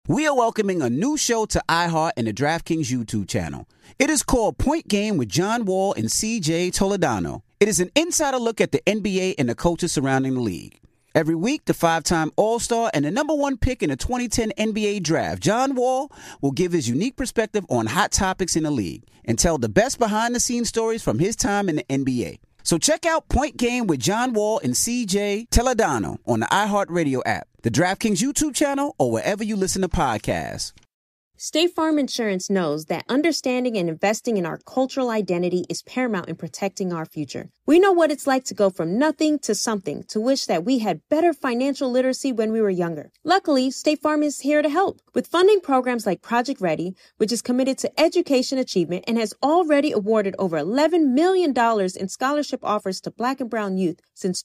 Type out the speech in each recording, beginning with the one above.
We are welcoming a new show to iHeart and the DraftKings YouTube channel. It is called Point Game with John Wall and CJ Toledano. It is an insider look at the NBA and the coaches surrounding the league. Every week, the five-time All-Star and the number one pick in the 2010 NBA Draft, John Wall, will give his unique perspective on hot topics in the league and tell the best behind-the-scenes stories from his time in the NBA. So check out Point Game with John Wall and CJ Toledano on the iHeartRadio app, the DraftKings YouTube channel, or wherever you listen to podcasts. State Farm Insurance knows that understanding and investing in our cultural identity is paramount in protecting our future. We know what it's like to go from nothing to something, to wish that we had better financial literacy when we were younger. Luckily, State Farm is here to help with funding programs like Project Ready, which is committed to education achievement and has already awarded over $11 million in scholarship offers to Black and Brown youth since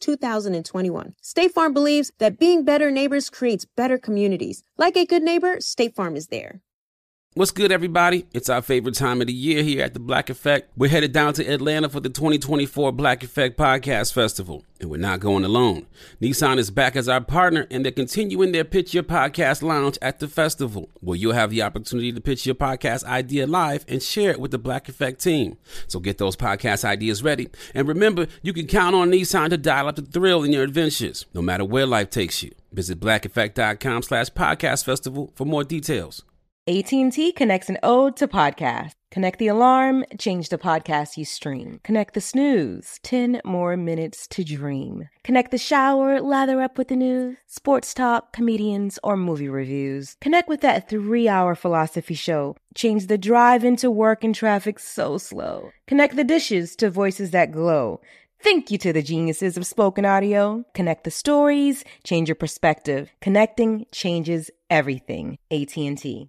2021. State Farm believes that being better neighbors creates better communities. Like a good neighbor, State Farm is there. What's good, everybody? It's our favorite time of the year here at the Black Effect. We're headed down to Atlanta for the 2024 Black Effect Podcast Festival, and we're not going alone. Nissan is back as our partner, and they're continuing their Pitch Your Podcast Lounge at the festival, where you'll have the opportunity to pitch your podcast idea live and share it with the Black Effect team. So get those podcast ideas ready. And remember, you can count on Nissan to dial up the thrill in your adventures, no matter where life takes you. Visit blackeffect.com/podcast festival for more details. AT&T connects an ode to podcast. Connect the alarm, change the podcast you stream. Connect the snooze, 10 more minutes to dream. Connect the shower, lather up with the news, sports talk, comedians, or movie reviews. Connect with that 3-hour philosophy show. Change the drive into work and traffic so slow. Connect the dishes to voices that glow. Thank you to the geniuses of spoken audio. Connect the stories, change your perspective. Connecting changes everything. AT&T.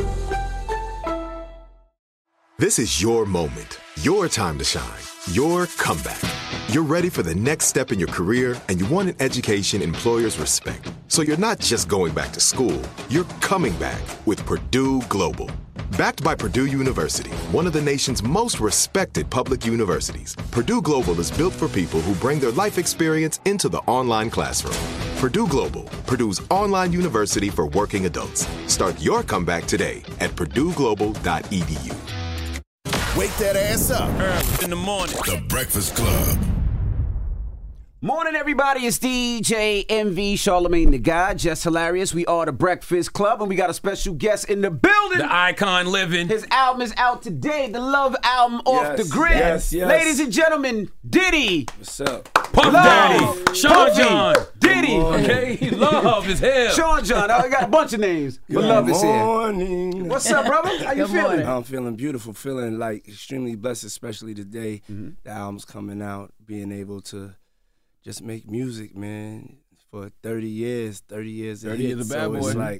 This is your moment, your time to shine, your comeback. You're ready for the next step in your career, and you want an education employers respect. So you're not just going back to school, you're coming back with Purdue Global. Backed by Purdue University, one of the nation's most respected public universities, Purdue Global is built for people who bring their life experience into the online classroom. Purdue Global, Purdue's online university for working adults. Start your comeback today at purdueglobal.edu. Wake that ass up early in the morning. The Breakfast Club. Morning, everybody. It's DJ MV, Charlemagne the God, just hilarious. We are the Breakfast Club, and we got a special guest in the building. The icon living. His album is out today, the Love album, Off the Grid. Yes. Ladies and gentlemen, Diddy. What's up? Puff Daddy. Sean John. Diddy. Okay, Love is hell. Sean John. I got a bunch of names, but Love is here. Morning. What's up, brother? How you feeling? I'm feeling beautiful, feeling like extremely blessed, especially today. The album's coming out, being able to just make music, man, for 30 years. 30 years of bad boy. It's like,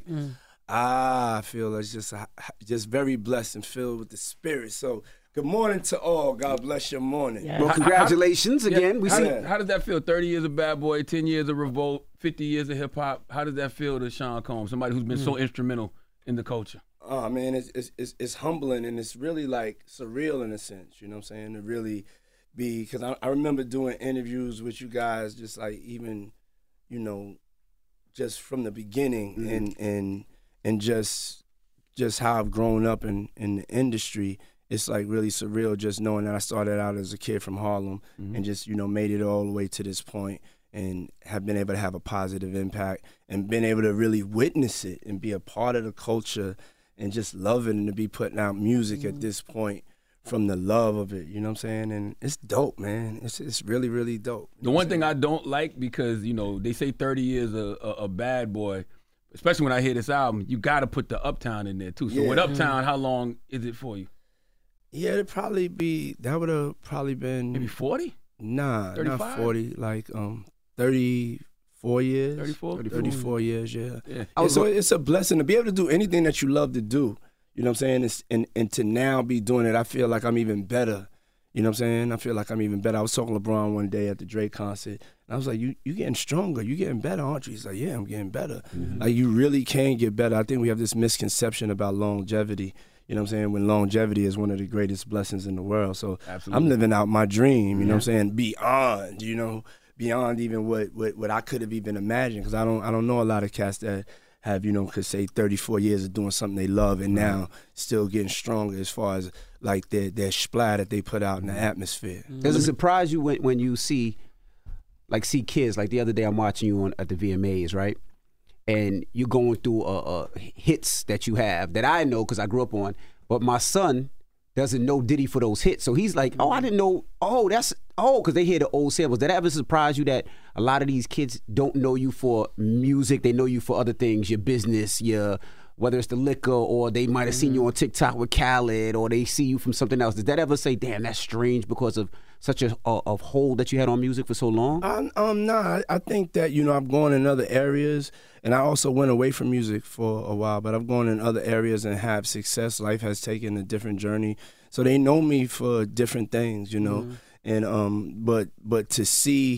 I feel like just very blessed and filled with the spirit. So good morning to all. God bless your morning. Yeah. Well, congratulations again. How did that feel? 30 years of Bad Boy, 10 years of Revolt, 50 years of hip hop. How did that feel to Sean Combs, somebody who's been so instrumental in the culture? Oh man, it's humbling, and it's really like surreal in a sense. You know what I'm saying? To really be, because I remember doing interviews with you guys, just like even, you know, just from the beginning, and just how I've grown up in the industry. It's like really surreal just knowing that I started out as a kid from Harlem and just, you know, made it all the way to this point and have been able to have a positive impact and been able to really witness it and be a part of the culture and just love it, and to be putting out music at this point from the love of it, you know what I'm saying? And it's dope, man. It's really, really dope. The one thing I don't like, because, you know, they say 30 years a Bad Boy, especially when I hear this album, you got to put the Uptown in there too. So with Uptown, how long is it for you? Yeah, that would have probably been maybe 40? Nah, 35? not 40. Like 34 years. 34 years, yeah. So it's a blessing to be able to do anything that you love to do. You know what I'm saying? And to now be doing it, I feel like I'm even better. You know what I'm saying? I feel like I'm even better. I was talking to LeBron one day at the Drake concert, and I was like, you getting stronger. You getting better, aren't you? He's like, yeah, I'm getting better. Like, you really can get better. I think we have this misconception about longevity. You know what I'm saying? When longevity is one of the greatest blessings in the world. So I'm living out my dream, you know what I'm saying? Beyond even what I could have even imagined, because I don't know a lot of cats that have, could say 34 years of doing something they love and now still getting stronger as far as like their splat that they put out in the atmosphere. Does it surprise you when you see kids? Like the other day I'm watching you at the VMAs, right? And you're going through hits that you have that I know because I grew up on, but my son doesn't know Diddy for those hits. So he's like, I didn't know, because they hear the old samples. Did that ever surprise you that a lot of these kids don't know you for music? They know you for other things, your business, whether it's the liquor, or they might have seen you on TikTok with Khaled, or they see you from something else. Did that ever say, damn, that's strange because of such a hold that you had on music for so long? Nah, I think that, I've gone in other areas, and I also went away from music for a while, but I've gone in other areas and have success. Life has taken a different journey. So they know me for different things, and but to see,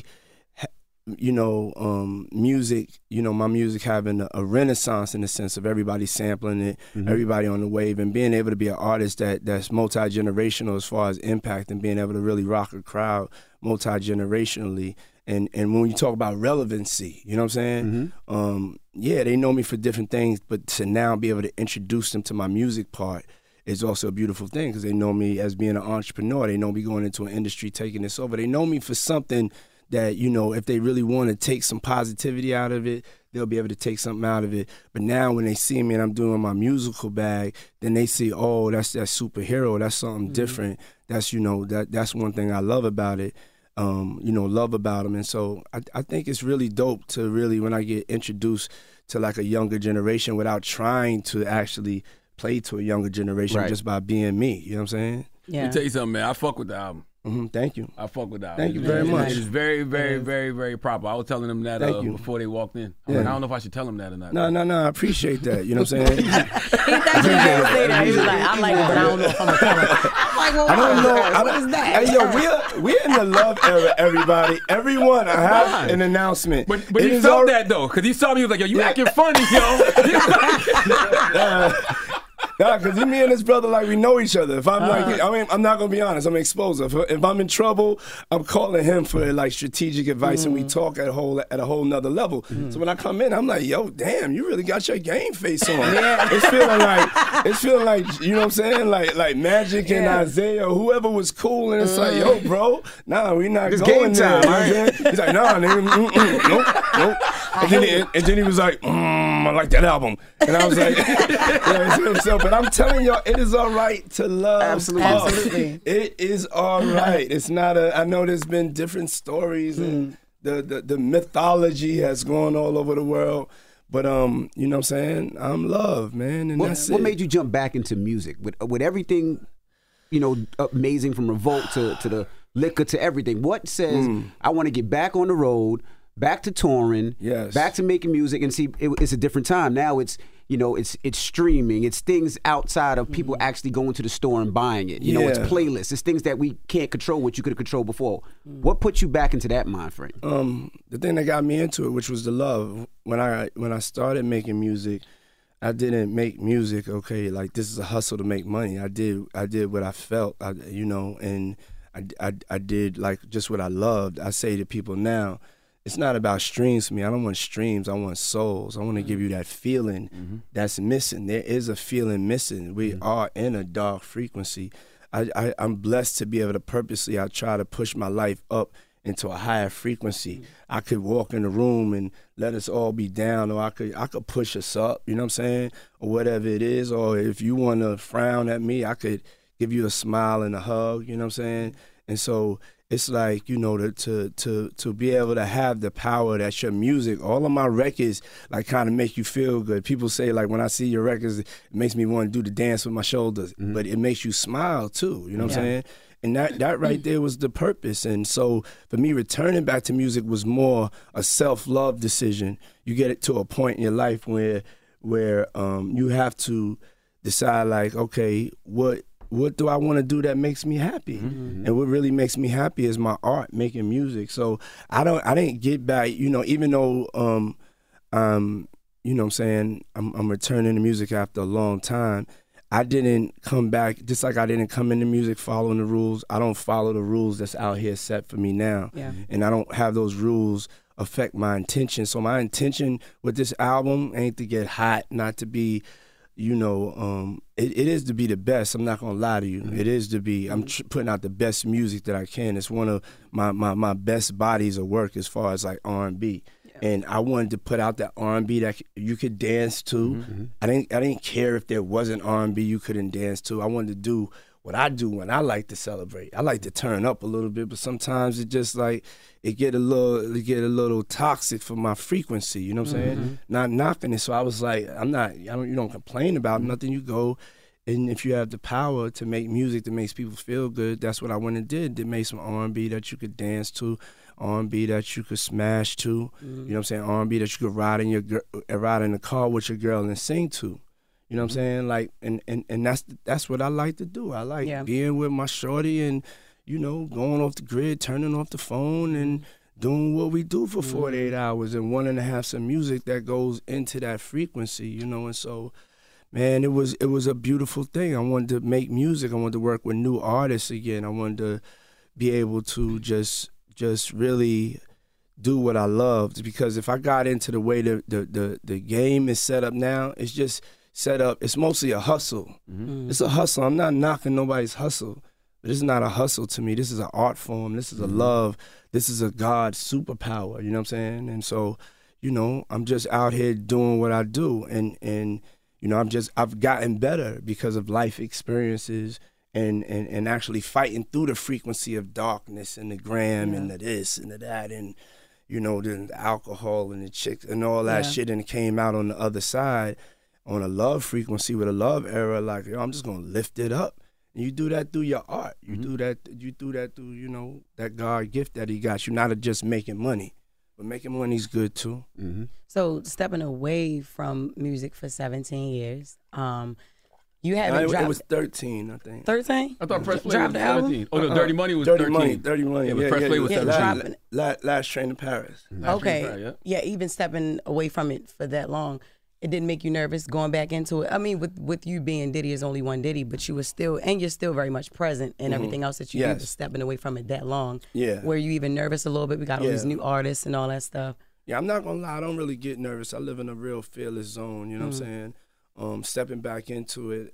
music, my music having a renaissance in the sense of everybody sampling it, everybody on the wave, and being able to be an artist that's multi-generational as far as impact, and being able to really rock a crowd multi-generationally. And when you talk about relevancy, you know what I'm saying? They know me for different things, but to now be able to introduce them to my music part is also a beautiful thing, because they know me as being an entrepreneur. They know me going into an industry, taking this over. They know me for something that, if they really want to take some positivity out of it, they'll be able to take something out of it. But now when they see me and I'm doing my musical bag, then they see, oh, that's that superhero. That's something different. That's, that's one thing I love about it. Love about them. And so I think it's really dope to really, when I get introduced to like a younger generation without trying to actually play to a younger generation, just by being me. You know what I'm saying? Yeah. Let me tell you something, man. I fuck with the album. Thank you. I fuck with the album. Thank you very much. It is very, very, very, very proper. I was telling them that before they walked in. I don't know if I should tell them that or not. No. I appreciate that. You know what I'm saying? He thought you were going to say that. He was like, I like it, but I don't know if I'm going to tell him. I'm like, well, I don't know. What is that? Hey, we're in the love era, everybody. Everyone, I have an announcement. But he felt that, though, because he saw me, he was like, yo, you acting funny, yo. Nah, because me and his brother, like, we know each other. If I'm I'm not going to be honest, I'm explosive. If I'm in trouble, I'm calling him for, like, strategic advice, and we talk at a whole nother level. So when I come in, I'm like, yo, damn, you really got your game face on. It's feeling like, you know what I'm saying? Like Magic and Isaiah, whoever was cool, and it's like, yo, bro, nah, we not it's going game time, there. Right? He's like, nah, nigga, nope. And then he was like, I like that album. And I was like, but I'm telling y'all, it is all right to love. Absolutely. It is all right. It's not I know there's been different stories and the mythology has gone all over the world. But you know what I'm saying? I'm love, man, and that's it. What made you jump back into music? With everything, amazing, from Revolt to the liquor to everything. What says I want to get back on the road, back to touring, back to making music, and see it's a different time. Now it's it's streaming, it's things outside of people actually going to the store and buying it. It's playlists, it's things that we can't control, what you could have controlled before. What put you back into that mind frame? The thing that got me into it, which was the love. When I started making music, I didn't make music, okay, like this is a hustle to make money. I did what I felt, and I did like just what I loved. I say to people now, it's not about streams for me. I don't want streams. I want souls. I want to give you that feeling that's missing. There is a feeling missing. We are in a dark frequency. I'm blessed to be able to purposely, I try to push my life up into a higher frequency. I could walk in the room and let us all be down, or I could push us up, you know what I'm saying? Or whatever it is. Or if you want to frown at me, I could give you a smile and a hug, you know what I'm saying? And so it's like, to be able to have the power that your music, all of my records, like, kind of make you feel good. People say, like, when I see your records, it makes me want to do the dance with my shoulders, but it makes you smile too, you know what I'm saying? And that right there was the purpose. And so for me, returning back to music was more a self-love decision. You get it to a point in your life where you have to decide, like, okay, what do I want to do that makes me happy? And what really makes me happy is my art, making music. So I didn't get back, even though you know what I'm saying, I'm returning to music after a long time. I didn't come back, just like I didn't come into music following the rules. I don't follow the rules that's out here set for me now. And I don't have those rules affect my intention. So my intention with this album ain't to get hot, not to be, you know, it is to be the best. I'm not gonna lie to you. It is to be. I'm putting out the best music that I can. It's one of my best bodies of work as far as like R&B. And I wanted to put out that R&B that you could dance to. I didn't care if there wasn't R&B you couldn't dance to. I wanted to do what I do when I like to celebrate. I like to turn up a little bit, but sometimes it just like it get a little toxic for my frequency. You know what I'm saying? Not knocking it. So I was like, you don't complain about nothing. You go, and if you have the power to make music that makes people feel good, that's what I went and did. They made some R&B that you could dance to. R&B that you could smash to, you know what I'm saying? R&B that you could ride in the car with your girl and sing to, you know what I'm saying? Like, and that's what I like to do. I like being with my shorty and, you know, going off the grid, turning off the phone and doing what we do for 48 hours and wanting to have some music that goes into that frequency, you know? And so, man, it was a beautiful thing. I wanted to make music. I wanted to work with new artists again. I wanted to be able to just really do what I loved, because if I got into the way the game is set up now, it's just set up, it's mostly a hustle. It's a hustle. I'm not knocking nobody's hustle, but it's not a hustle to me. This is an art form. This is a love. This is a God superpower, you know what I'm saying? And so, you know, I'm just out here doing what I do, and you know, I've gotten better because of life experiences and actually fighting through the frequency of darkness and the gram and the this and the that and, you know, the alcohol and the chicks and all that shit, and it came out on the other side on a love frequency with a love era, like, yo, I'm just gonna lift it up. And you do that through your art. You do that through, you know, that God gift that he got you, not just making money. But making money's good too. So stepping away from music for 17 years, you haven't dropped. It was 13, I think. 13? I thought Press Play Dropped was the album? 17. Oh, no, Dirty Money was 13. Dirty Money. Yeah, but Press Play was 17. Last Train to Paris. Okay. Yeah, even stepping away from it for that long, it didn't make you nervous going back into it? I mean, with you being Diddy is only one Diddy, but you were still, and you're still very much present in everything else that you do, but stepping away from it that long. Yeah. Were you even nervous a little bit? We got all these new artists and all that stuff. Yeah, I'm not gonna lie, I don't really get nervous. I live in a real fearless zone, you know what I'm saying? Stepping back into it,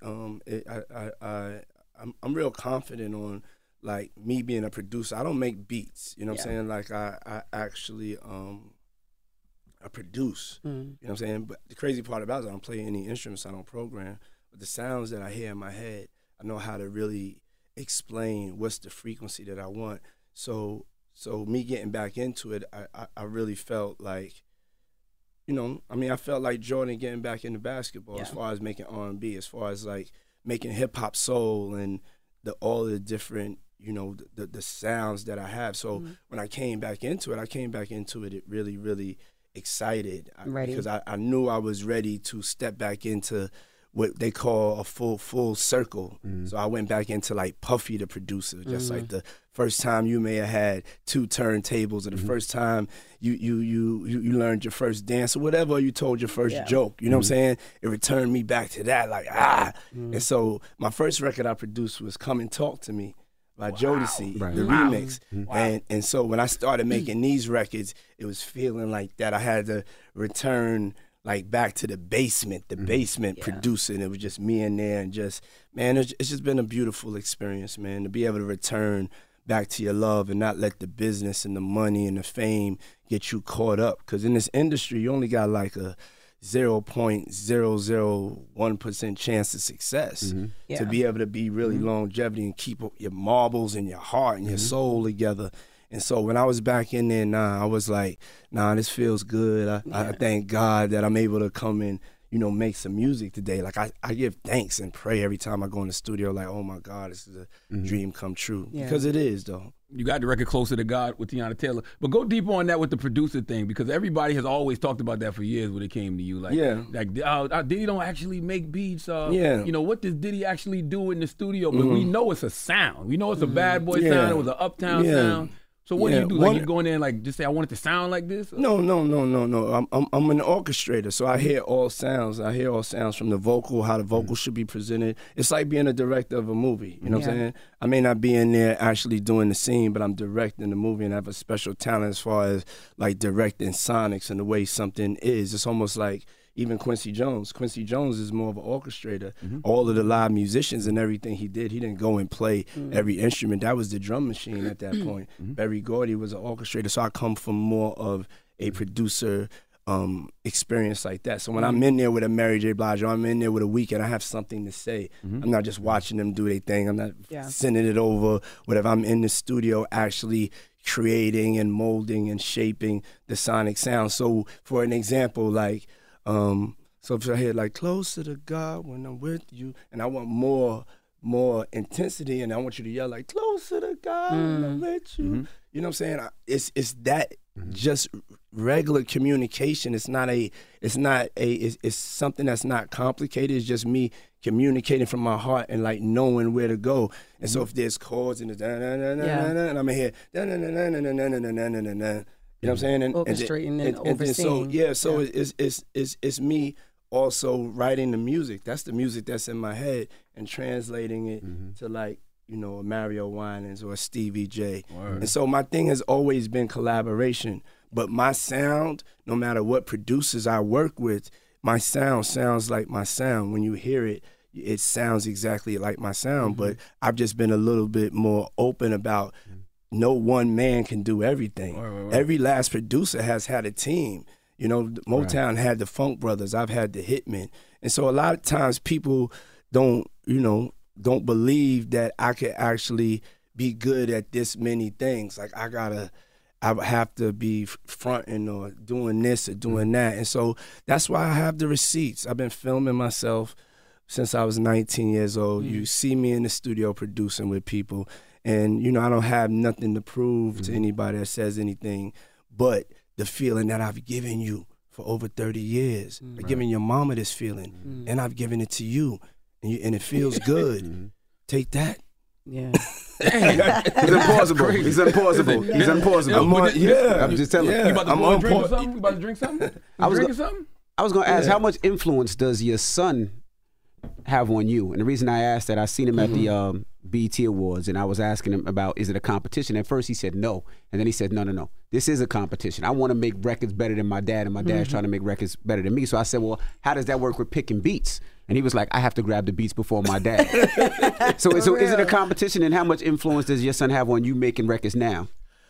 I'm real confident on like me being a producer. I don't make beats, you know what I'm saying? Like I actually I produce, you know what I'm saying? But the crazy part about it, I don't play any instruments, I don't program, but the sounds that I hear in my head, I know how to really explain what's the frequency that I want. So me getting back into it, I really felt like, you know, I mean, I felt like Jordan getting back into basketball as far as making R&B, as far as like making hip hop soul and all the different, you know, the sounds that I have. So when I came back into it really, really excited because I knew I was ready to step back into what they call a full circle. So I went back into like Puffy the producer, just like the first time you may have had 2 turntables, or the first time you learned your first dance or whatever, you told your first joke, you know what I'm saying? It returned me back to that, like, And so my first record I produced was Come and Talk to Me by Jodeci, the remix. And so when I started making these records, it was feeling like that I had to return like back to the basement producing. It was just me in there, and just, man, it's just been a beautiful experience, man, to be able to return back to your love and not let the business and the money and the fame get you caught up. Because in this industry, you only got like a 0.001% chance of success. To be able to be really longevity and keep your marbles and your heart and your soul together. And so when I was back in there, I was like, this feels good. I thank God that I'm able to come and, you know, make some music today. Like I give thanks and pray every time I go in the studio, like, oh my God, this is a dream come true. Because it is, though. You got the record Closer to God with Teyana Taylor. But go deeper on that with the producer thing, because everybody has always talked about that for years when it came to you. Like, Diddy don't actually make beats. You know, what does Diddy actually do in the studio? But we know it's a sound. We know it's a bad boy sound. It was an uptown sound. So what do you do? Like you go in there and like just say I want it to sound like this? Or? No. I'm an orchestrator, so I hear all sounds. I hear all sounds from the vocal, how the vocal should be presented. It's like being a director of a movie. You know what I'm saying? I may not be in there actually doing the scene, but I'm directing the movie, and I have a special talent as far as like directing sonics and the way something is. It's almost like even Quincy Jones. Quincy Jones is more of an orchestrator. All of the live musicians and everything he didn't go and play every instrument. That was the drum machine at that point. Berry Gordy was an orchestrator, so I come from more of a producer experience like that. So when I'm in there with a Mary J. Blige, or I'm in there with a Weeknd, I have something to say. I'm not just watching them do their thing. I'm not sending it over, whatever. I'm in the studio actually creating and molding and shaping the sonic sound. So for an example, like, so if I hear like closer to God when I'm with you, and I want more intensity, and I want you to yell like closer to God when I'm with you. You know what I'm saying? It's that just regular communication. It's something that's not complicated. It's just me communicating from my heart and like knowing where to go. And so if there's chords and it's and I'm in here you know what I'm saying? And orchestrating and overseeing. So it's me also writing the music. That's the music that's in my head and translating it to like, you know, a Mario Winans or a Stevie J. And so my thing has always been collaboration. But my sound, no matter what producers I work with, my sound sounds like my sound. When you hear it, it sounds exactly like my sound. But I've just been a little bit more open about no one man can do everything. Every last producer has had a team. You know, Motown had the Funk Brothers. I've had the Hitmen. And so a lot of times people don't believe that I could actually be good at this many things. Like I have to be fronting or doing this or doing that. And so that's why I have the receipts. I've been filming myself since I was 19 years old. You see me in the studio producing with people. And, you know, I don't have nothing to prove to anybody that says anything but the feeling that I've given you for over 30 years. I've given your mama this feeling, and I've given it to you, and it feels good. Take that. Yeah. He's impossible. He's impossible. He's impossible. I'm just telling you. You about to drink something? You about to drink something? I was going to ask, how much influence does your son have on you? And the reason I asked that, I seen him at the BET Awards, and I was asking him about, is it a competition? At first he said no, and then he said, no, this is a competition. I want to make records better than my dad, and my dad's trying to make records better than me. So I said, well, how does that work with picking beats? And he was like, I have to grab the beats before my dad. So is it a competition, and how much influence does your son have on you making records now?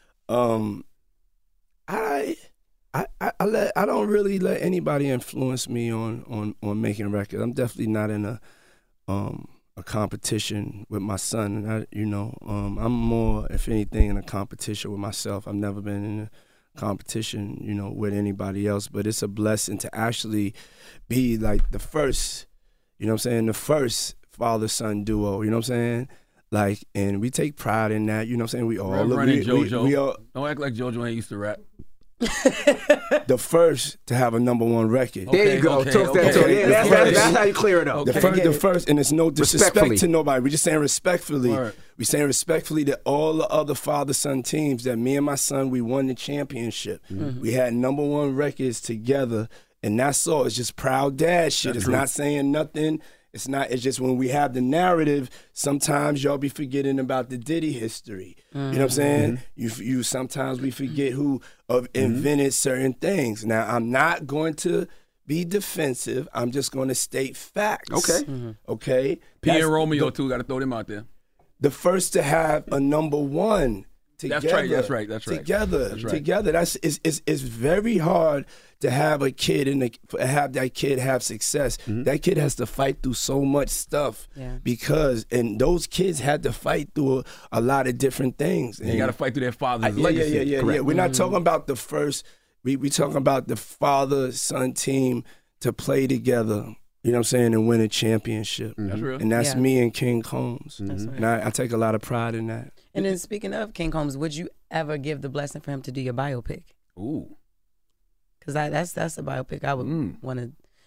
I don't really let anybody influence me on making records. I'm definitely not in a competition with my son. I'm more, if anything, in a competition with myself. I've never been in a competition, with anybody else. But it's a blessing to actually be like the first, the first father-son duo, you know what I'm saying? Like, and we take pride in that, you know what I'm saying? We all we all don't act like JoJo ain't used to rap. The first to have a #1 record. There you go. That's how you clear it up. The first, and it's no disrespect to nobody. We're just saying respectfully. We're saying respectfully that all the other father-son teams that me and my son, we won the championship. We had #1 records together, and that's all. It's just proud dad shit. It's not saying nothing. It's just when we have the narrative, sometimes y'all be forgetting about the Diddy history. You know what I'm saying? You sometimes we forget who invented certain things. Now, I'm not going to be defensive. I'm just going to state facts. Okay. Okay? P and Romeo, too. Got to throw them out there. The first to have a #1 together. That's right. Together. It's very hard to have a kid and have that kid have success. That kid has to fight through so much stuff because those kids had to fight through a lot of different things. And you got to fight through their father's legacy. Yeah. We're not talking about the first. We talking about the father-son team to play together. You know what I'm saying? And win a championship. That's real. And that's me and King Combs. Right. And I take a lot of pride in that. And then speaking of King Combs, would you ever give the blessing for him to do your biopic? Ooh. Because that's a biopic I would want to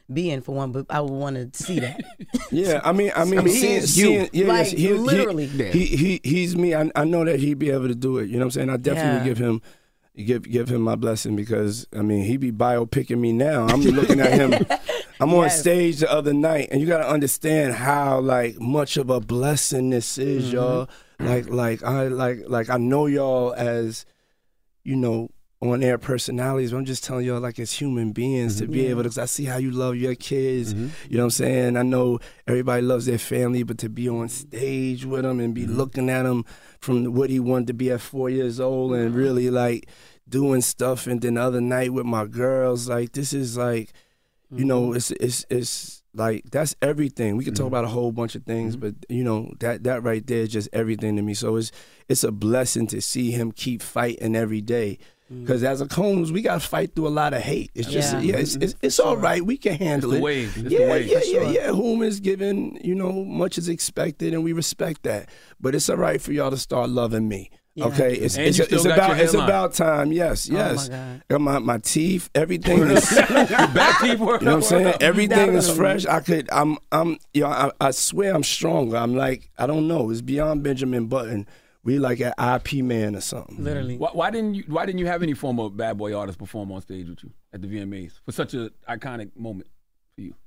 being for one, but I would want to see that. Yeah, I mean, seeing, yeah, like, literally. He's me. I know that he'd be able to do it. You know what I'm saying? I definitely give him my blessing because I mean he be biopicking me now. I'm looking at him. I'm on stage the other night, and you got to understand how like much of a blessing this is, y'all. Like I know y'all as, you know, on air personalities, but I'm just telling y'all like as human beings to be able to, because I see how you love your kids, you know what I'm saying? I know everybody loves their family, but to be on stage with them and be looking at them from what he wanted to be at 4 years old and really like doing stuff, and then the other night with my girls, like this is like, you know, it's like that's everything. We could talk about a whole bunch of things, but you know that right there is just everything to me. So it's a blessing to see him keep fighting every day. Because as a Combs, we got to fight through a lot of hate. It's just, it's all right. We can handle it. Yeah. Whom is given, you know, much is expected, and we respect that. But it's all right for y'all to start loving me. Yeah. Okay, it's about time. Yes. Oh my God. My teeth, everything is back teeth work. You know what I'm saying? Everything is fresh. I swear I'm stronger. I'm like, I don't know. It's beyond Benjamin Button. We like an IP man or something. Literally. Why didn't you have any former Bad Boy artists perform on stage with you at the VMAs for such an iconic moment for you?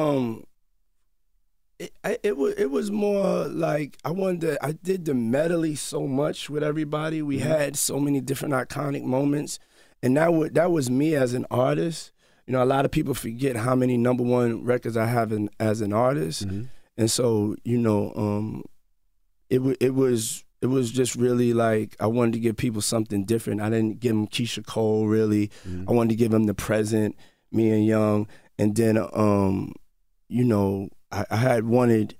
It was more like I did the medley so much with everybody. We had so many different iconic moments, and that was me as an artist. You know, a lot of people forget how many #1 records I have as an artist, and so you know, it was just really like I wanted to give people something different. I didn't give them Keisha Cole really. I wanted to give them The Present, Me and Young, and then you know, I had wanted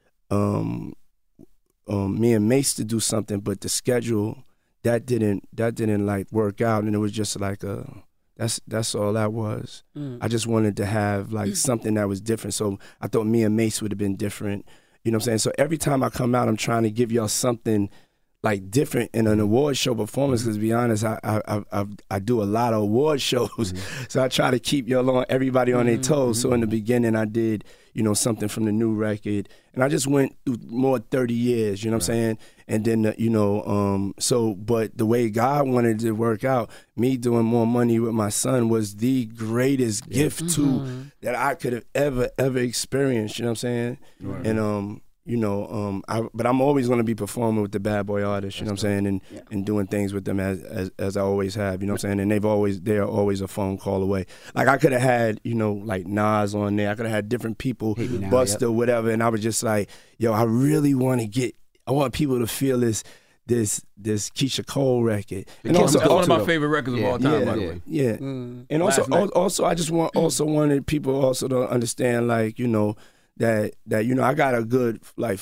me and Mace to do something, but the schedule that didn't like work out, and it was just like that's all that was. I just wanted to have like something that was different. So I thought me and Mace would have been different. You know what I'm saying? So every time I come out, I'm trying to give y'all something like different in an award show performance. Because to be honest, I do a lot of award shows, so I try to keep everybody on their toes. So in the beginning, I did, you know, something from the new record, and I just went through more 30 years. You know what I'm saying? And then you know, but the way God wanted it to work out, me doing More Money with my son was the greatest gift that I could have ever experienced. You know what I'm saying? Right. And you know, but I'm always going to be performing with the Bad Boy artists, you know what I'm saying, and doing things with them as I always have, you know what I'm saying, and they're always a phone call away. Like I could have had, you know, like Nas on there, I could have had different people, Busta, whatever, and I was just like, yo, I really want people to feel this Keisha Cole record. And also one of my favorite records of all time, by the way. Yeah. And also I just wanted people also to understand, like, you know, that you know, I got a good like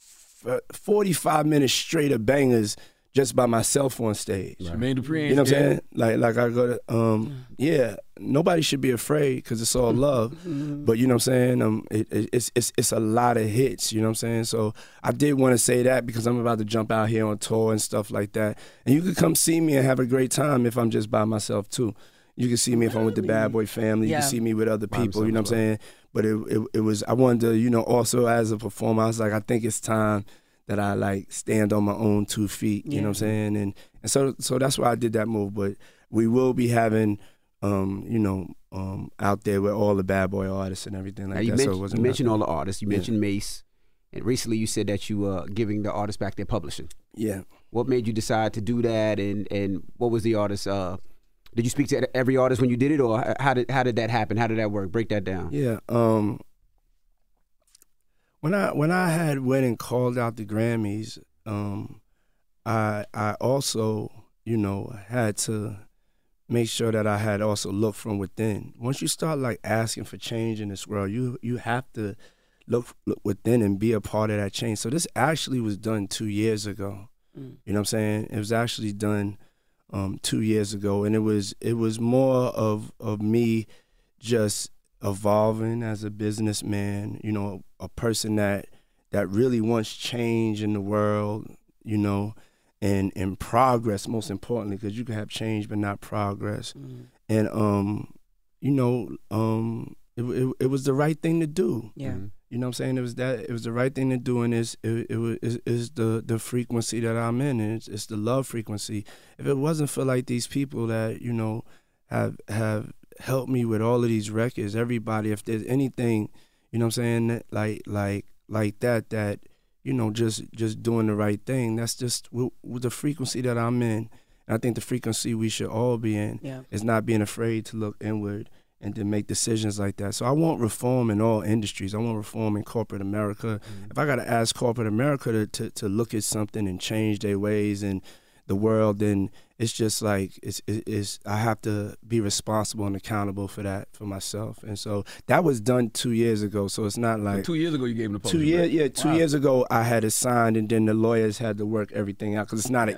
45 minutes straight of bangers just by myself on stage. Right. You know what I'm saying? Like I go to nobody should be afraid because it's all love. But you know what I'm saying? It's a lot of hits. You know what I'm saying? So I did want to say that because I'm about to jump out here on tour and stuff like that. And you could come see me and have a great time if I'm just by myself too. You can see me if I'm with the Bad Boy family. You can see me with other people. You know what I'm saying? But it was, I wanted to, you know, also as a performer, I was like, I think it's time that I like stand on my own 2 feet. You know what I'm saying? And so that's why I did that move. But we will be having, you know, out there with all the Bad Boy artists and everything like that. You mentioned all the artists. You mentioned Mace. And recently you said that you were giving the artists back their publishing. Yeah. What made you decide to do that? And what was the artist? Did you speak to every artist when you did it, or how did that happen? How did that work? Break that down. Yeah. When I had went and called out the Grammys, I also, you know, had to make sure that I had also looked from within. Once you start like asking for change in this world, you have to look within and be a part of that change. So this actually was done 2 years ago. You know what I'm saying? It was actually done 2 years ago, and it was more of me just evolving as a businessman, you know, a person that really wants change in the world, you know, and progress, most importantly, because you can have change but not progress. And you know, it was the right thing to do. Yeah. You know what I'm saying? It was the right thing to do, and it's the frequency that I'm in, and it's the love frequency. If it wasn't for like these people that, you know, have helped me with all of these records, everybody, if there's anything, you know what I'm saying, like that, you know, just doing the right thing, that's just with the frequency that I'm in. And I think the frequency we should all be in is not being afraid to look inward and to make decisions like that. So I want reform in all industries. I want reform in corporate America. If I got to ask corporate America to look at something and change their ways in the world, then it's just like it's I have to be responsible and accountable for that for myself. And so that was done 2 years ago. So it's not like 2 years ago you gave him the publishing. 2 years, yeah. 2 years ago I had it signed, and then the lawyers had to work everything out because it's not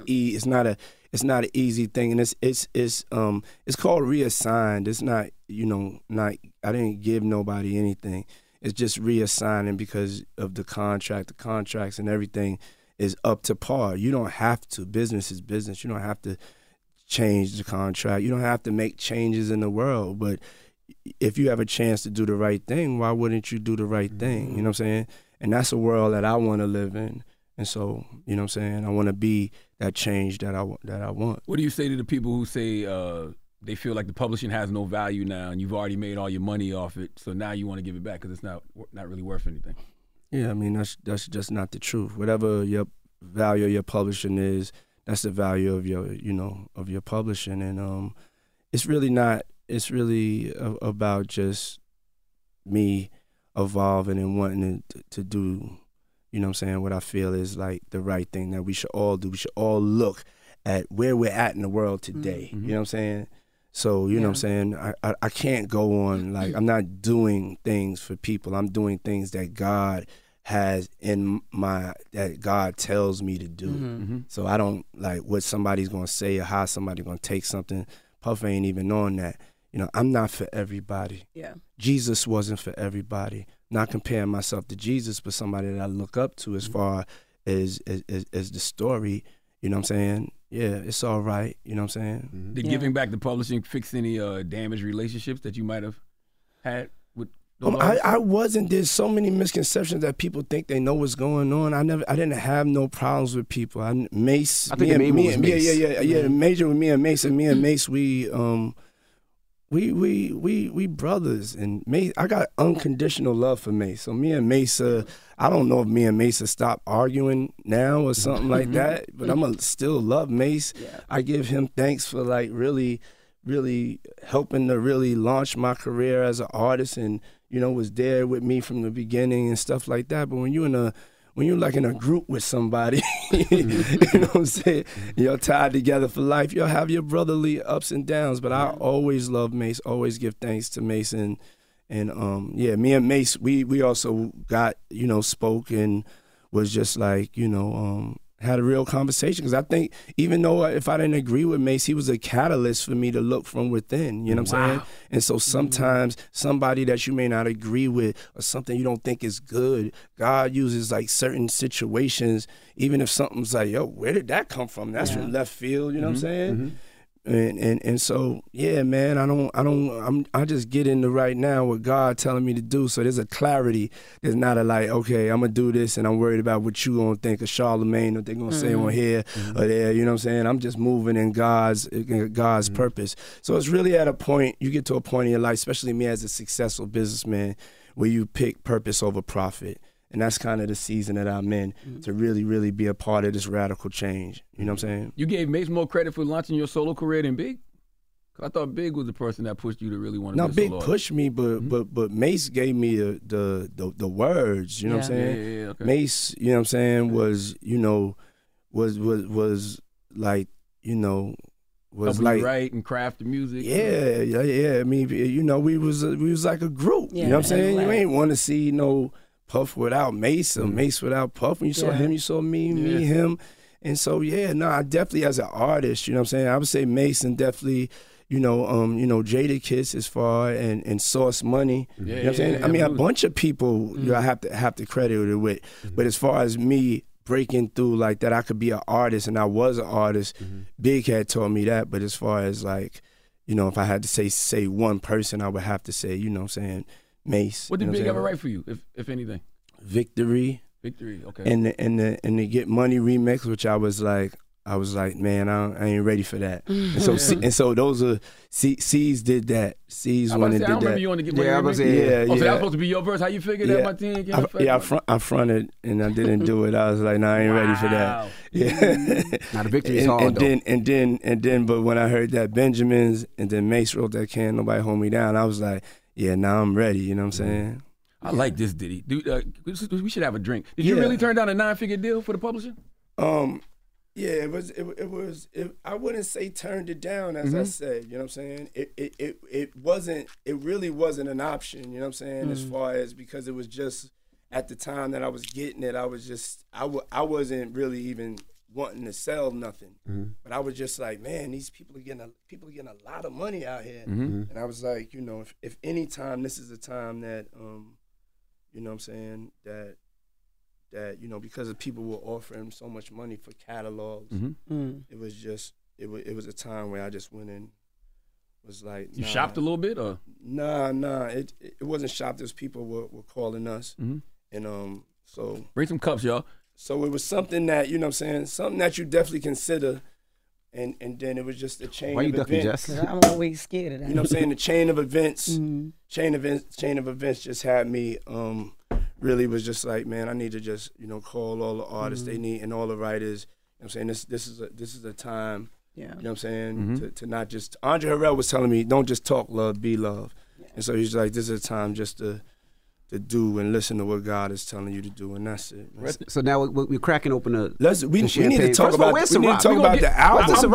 an easy thing, and it's called reassigned. It's not, you know, I didn't give nobody anything. It's just reassigning because of the contracts and everything is up to par. You don't have to. Business is business. You don't have to change the contract. You don't have to make changes in the world. But if you have a chance to do the right thing, why wouldn't you do the right thing? You know what I'm saying? And that's a world that I want to live in. And so, you know what I'm saying, I want to be that change that I want. What do you say to the people who say they feel like the publishing has no value now and you've already made all your money off it, so now you want to give it back because it's not really worth anything? Yeah, I mean, that's just not the truth. Whatever your value of your publishing is, that's the value of your publishing. And it's really about just me evolving and wanting to do, you know what I'm saying, what I feel is like the right thing that we should all do. We should all look at where we're at in the world today. You know what I'm saying? So, you know what I'm saying? I can't go on, like, I'm not doing things for people. I'm doing things that God has that God tells me to do. So I don't like what somebody's going to say or how somebody's going to take something. Puff ain't even on that. You know, I'm not for everybody. Yeah. Jesus wasn't for everybody. Not comparing myself to Jesus, but somebody that I look up to as far as the story. You know what I'm saying? Yeah, it's all right. You know what I'm saying? Did giving back the publishing fix any damaged relationships that you might have had with those I wasn't. There's so many misconceptions that people think they know what's going on. I didn't have no problems with people. Mace. I think the main one was Mace. Yeah. Major with me and Mace, we brothers, and Mace, I got unconditional love for Mace. So me and Mace, I don't know if me and Mace stop arguing now or something like that, but I'ma still love Mace. Yeah. I give him thanks for like really helping to really launch my career as an artist, and you know, was there with me from the beginning and stuff like that. But when you're like in a group with somebody, you know what I'm saying? You're tied together for life. You'll have your brotherly ups and downs, but I always love Mace, always give thanks to Mace. And me and Mace, we also got, you know, spoke and was just like, you know, had a real conversation. Because I think even though if I didn't agree with Mace, he was a catalyst for me to look from within, you know what I'm saying? And so sometimes somebody that you may not agree with or something you don't think is good, God uses like certain situations, even if something's like, yo, where did that come from? That's from left field, you know what I'm saying? And so, yeah, man, I just get into right now what God telling me to do. So there's a clarity. There's not a like, okay, I'm going to do this and I'm worried about what you going to think of Charlemagne, what they're going to say on here or there, you know what I'm saying? I'm just moving in God's purpose. So it's really at a point, you get to a point in your life, especially me as a successful businessman, where you pick purpose over profit. And that's kind of the season that I'm in, to really, really be a part of this radical change. You know what I'm saying? You gave Mace more credit for launching your solo career than Big? I thought Big was the person that pushed you to really want to be a solo artist. Big pushed me, but Mace gave me the words. You know what I'm saying? Yeah, okay. Mace, you know what I'm saying, was, you know, was like, you know, was helping like you write and craft the music. Yeah. I mean, you know, we was like a group. You know what I'm saying? You ain't want to see no Puff without Mace or Mace without Puff. When you saw him, you saw me, him. And so, I definitely as an artist, you know what I'm saying, I would say Mace and definitely, you know, Jadakiss as far and Source Money. You know what I'm saying? I mean, a bunch of people you know, I have to credit it with. But as far as me breaking through like that, I could be an artist, and I was an artist. Big had told me that. But as far as like, you know, if I had to say one person, I would have to say, you know what I'm saying, Mase. What did Big ever write for you, if anything? Victory. Victory, okay. And the Get Money remix, which I was like, man, I ain't ready for that. And so those are C's did that. C's one and did that. I remember you on the Get Money remix. So that was supposed to be your verse. How you figured that, Martin? I fronted and I didn't do it. I was like, I ain't ready for that. Yeah. Now the Victory is hard though. And then, but when I heard that Benjamins and then Mase wrote that Can't Nobody Hold Me Down, I was like, yeah, now I'm ready. You know what I'm saying? I like this Diddy. Dude, we should have a drink. Did you really turn down a 9-figure deal for the publisher? Yeah, it was. I wouldn't say turned it down, as I said. You know what I'm saying? It wasn't. It really wasn't an option. You know what I'm saying? As far as, because it was just at the time that I was getting it, I was just I wasn't really even wanting to sell nothing. But I was just like, man, these people are getting a lot of money out here. And I was like, you know, if any time, this is a time that you know what I'm saying, that you know, because the people were offering so much money for catalogs, it was just it was a time where I just went in, was like, you shopped a little bit, or nah, it wasn't shopped. As people were calling us, and so bring some cups, y'all. So it was something that, you know what I'm saying, something that you definitely consider, and then it was just a chain of events. I'm always scared of that. You know what I'm saying? The chain of events, chain of events just had me. Really was just like, man, I need to just, you know, call all the artists they need and all the writers. You know what I'm saying? This is a time, you know what I'm saying, to not just, Andre Harrell was telling me, don't just talk love, be love. And so he's like, this is a time just to do and listen to what God is telling you to do, and that's it. So now we're cracking open we need to talk about the album.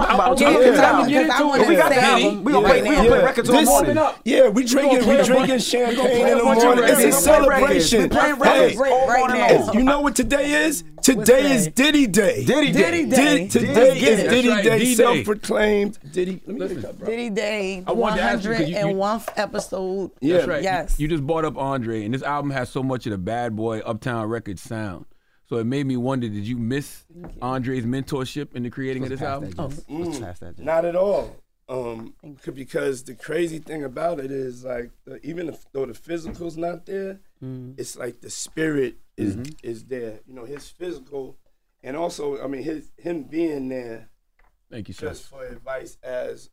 We got the album. We gonna play records all morning. Yeah, we drinking champagne in the morning. It's a celebration. Hey, you know what today is? Today is Diddy Day. Diddy Day. Today is Diddy Day. Self-proclaimed Diddy. Diddy Day. 101th episode. Yeah, that's right. Yes. You just brought up Andre, and this album has so much of the bad boy Uptown Records sound. So it made me wonder, did you miss Andre's mentorship in the creating of this album? Not at all. Because the crazy thing about it is, like, even though the physical's not there, it's like the spirit is there. You know, his physical, and also, I mean, him being there. Thank you, sir. Just for advice as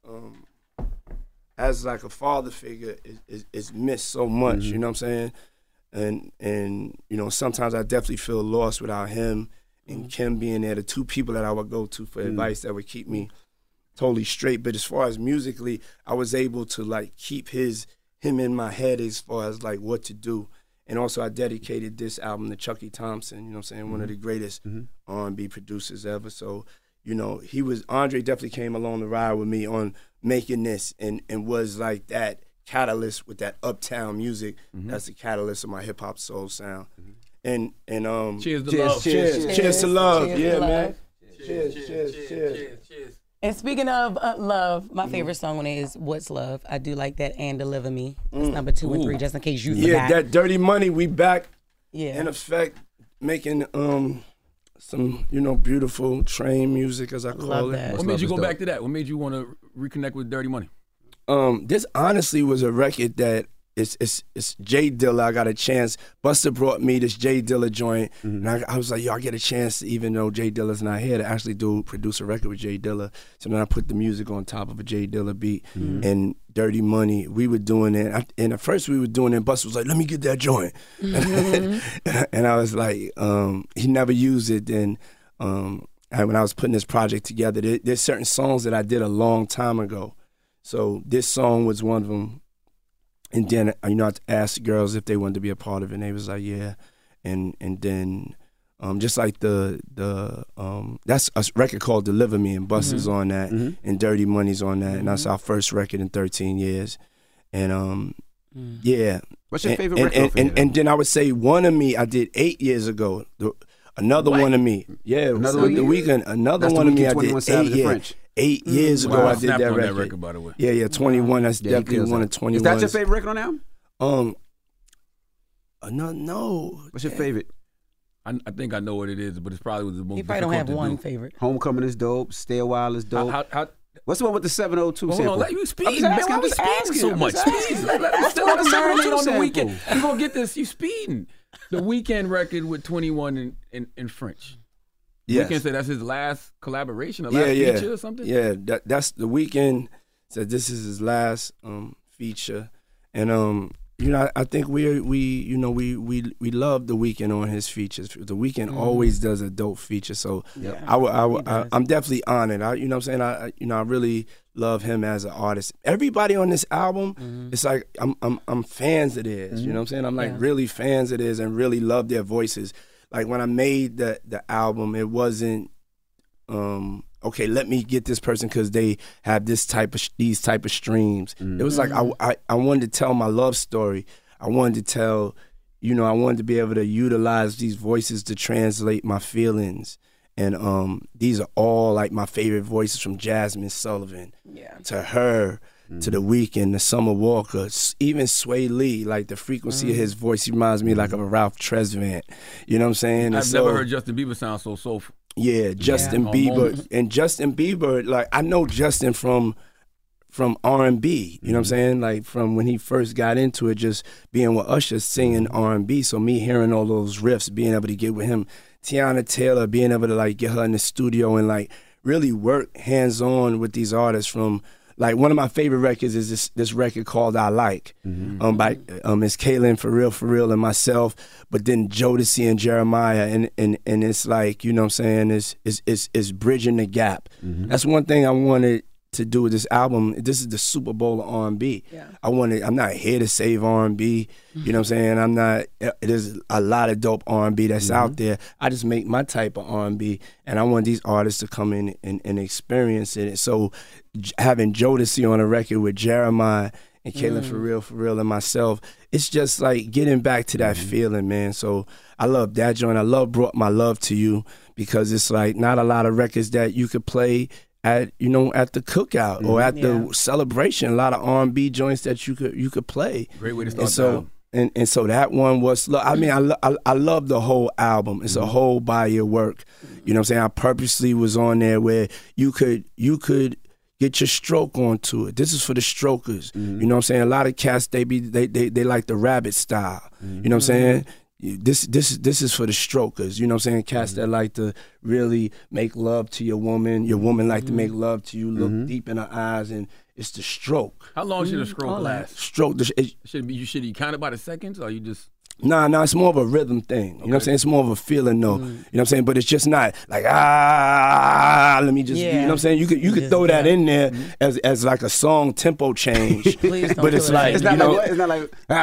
like a father figure is missed so much. You know what I'm saying? And you know, sometimes I definitely feel lost without him and Kim being there, the two people that I would go to for advice that would keep me totally straight. But as far as musically, I was able to like keep him in my head as far as like what to do. And also I dedicated this album to Chucky Thompson, you know what I'm saying, one of the greatest R&B producers ever. So, you know, Andre definitely came along the ride with me on making this and was like that catalyst with that uptown music. That's the catalyst of my hip hop soul sound. And cheers to love. Cheers to love. Yeah, man. Cheers. And speaking of love, my favorite song on it is What's Love. I do like that, and Deliver Me. It's number 2 and 3, just in case you forgot. Yeah, that Dirty Money, we back. Yeah. In effect, making some, you know, beautiful train music, as I call it. What made you go back to that? What made you want to reconnect with Dirty Money? This honestly was a record that it's Jay Dilla. I got a chance. Busta brought me this Jay Dilla joint, and I was like, yo, I get a chance, even though Jay Dilla's not here, to actually produce a record with Jay Dilla. So then I put the music on top of a Jay Dilla beat, and Dirty Money, we were doing it. And at first we were doing it, Busta was like, let me get that joint. And I was like, he never used it. Then when I was putting this project together, there's certain songs that I did a long time ago. So this song was one of them. And then, you know, I asked girls if they wanted to be a part of it, and they was like, yeah. And then just like that's a record called Deliver Me, and Busta's on that, and Dirty Money's on that, and that's our first record in 13 years. And yeah. What's your favorite record? And then I would say One of Me I did 8 years ago. Another One of Me. Yeah, Another The Weeknd. Another One of Me I did 8 years ago. I did that record. That record, by the way. Yeah, 21. That's definitely one of 21. Is that your favorite record on the album? No. What's your favorite? I think I know what it is, but it's probably the most. He probably don't have one favorite. Homecoming is dope. Stay a While is dope. What's the one with the 702 sample? Hold on, you speeding, man. Why we speeding so much? Let us still marinate on the weekend. We're going to get this. You speeding. The Weeknd record with 21 in French. Yes. Weeknd said that's his last collaboration, last feature or something? Yeah, that's the Weeknd said this is his last feature. And I think we love the Weeknd on his features. The Weeknd always does a dope feature. So I'm definitely honored. You know what I'm saying? I really love him as an artist. Everybody on this album, it's like I'm fans of theirs. You know what I'm saying? I'm like really fans of theirs and really love their voices. Like when I made the album, it wasn't okay, let me get this person because they have these type of streams. It was like I wanted to tell my love story. I wanted to tell, I wanted to be able to utilize these voices to translate my feelings. And these are all like my favorite voices, from Jasmine Sullivan to her, to The Weeknd, to Summer Walker, even Sway Lee. Like the frequency of his voice, he reminds me like of a Ralph Tresvant. You know what I'm saying? I've never heard Justin Bieber sound so soulful. Yeah, Justin Bieber. And Justin Bieber, like I know Justin from R&B, you know what I'm saying? Like from when he first got into it, just being with Usher, singing R&B. So me hearing all those riffs, being able to get with him, Tiana Taylor, being able to like get her in the studio and like really work hands-on with these artists. From like one of my favorite records is this record called I Like, by Miss Kaylin For Real and myself, but then Jodeci and Jeremiah, and it's like, you know what I'm saying, it's bridging the gap. That's one thing I wanted to do with this album. This is the Super Bowl of R&B. I'm not here to save R&B. You know what I'm saying? There's a lot of dope R&B that's out there. I just make my type of R&B, and I want these artists to come in and experience it. So having Jodeci on a record with Jeremiah and Kaylin For Real and myself, it's just like getting back to that feeling, man. So I love that joint. I love Brought My Love to You, because it's like not a lot of records that you could play at the cookout or at the celebration. A lot of R&B joints that you could play. Great way to start. And so that one was, I mean, I love the whole album. It's a whole body of work. You know what I'm saying? I purposely was on there where you could get your stroke onto it. This is for the strokers. You know what I'm saying? A lot of cats, they like the rabbit style. You know what I'm saying? This is for the strokers, you know what I'm saying? Cats that like to really make love to your woman like to make love to you, look deep in her eyes, and it's the stroke. How long should a stroke last? Should you count it by the seconds, or you just... Nah, it's more of a rhythm thing. You know what I'm saying? It's more of a feeling, though. You know what I'm saying? But it's just not like, let me just, you know what I'm saying? You could throw that in there as like a song tempo change. But it's like, it's not like, you know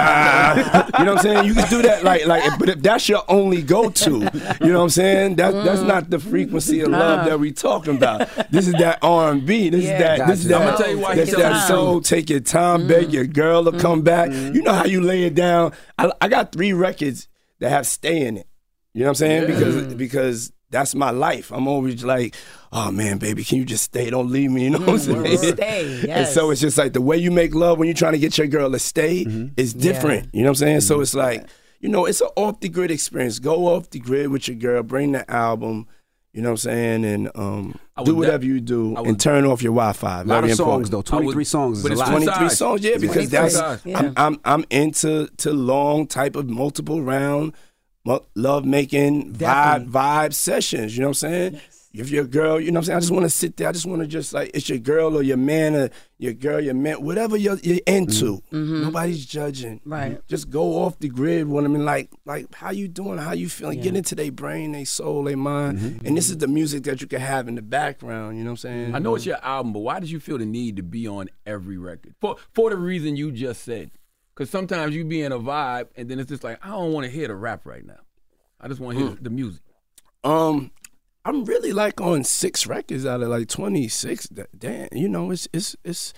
what I'm saying? You can do that but if that's your only go-to, you know what I'm saying? That's not the frequency of love that we talking about. This is that R&B. This is that. I'm gonna tell you why that's that soul. Take your time, beg your girl to come back. You know how you lay it down. I got 3 records that have Stay in it. You know what I'm saying? Because that's my life. I'm always like, oh man, baby, can you just stay? Don't leave me. You know what I'm saying? Stay, yes. And so it's just like the way you make love when you're trying to get your girl to stay is different. You know what I'm saying? So it's like, it's an off the grid experience. Go off the grid with your girl, bring the album, you know what I'm saying? And do whatever you do and turn off your Wi-Fi. A lot of songs, though. 23 songs is a lot. 23 songs, because I'm into long type of multiple round love making vibe sessions. You know what I'm saying? Yes. If your girl, you know what I'm saying, I just want to sit there. I just want to just like, it's your girl or your man or your girl, your man, whatever you're into. Nobody's judging. Right. Just go off the grid. What I mean, like how you doing? How you feeling? Get into their brain, their soul, their mind. And this is the music that you can have in the background. You know what I'm saying? I know it's your album, but why did you feel the need to be on every record? For the reason you just said. Because sometimes you be in a vibe, and then it's just like, I don't want to hear the rap right now. I just want to hear the music. I'm really like on 6 records out of like 26. Damn, it's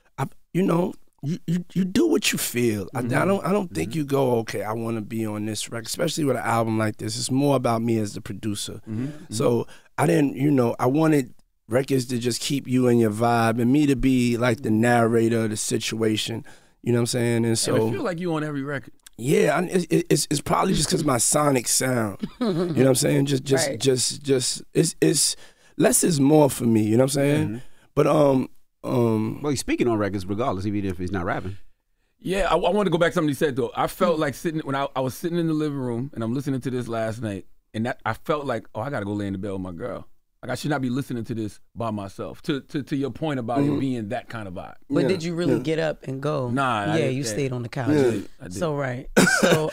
you do what you feel. I don't think you go, okay, I want to be on this record, especially with an album like this. It's more about me as the producer. So I didn't, I wanted records to just keep you in your vibe and me to be like the narrator of the situation. You know what I'm saying? And so I feel like you on every record. Yeah, it's probably just because my sonic sound. You know what I'm saying? Just it's less is more for me. You know what I'm saying? But well, he's speaking on records regardless, even if he's not rapping. Yeah, I want to go back to something he said though. I felt like when I was sitting in the living room and I'm listening to this last night, and that I felt like, I got to go lay in the bed with my girl. Like I should not be listening to this by myself. To your point about it being that kind vibe. But did you really get up and go? Nah. You stayed on the couch. I did. So right. So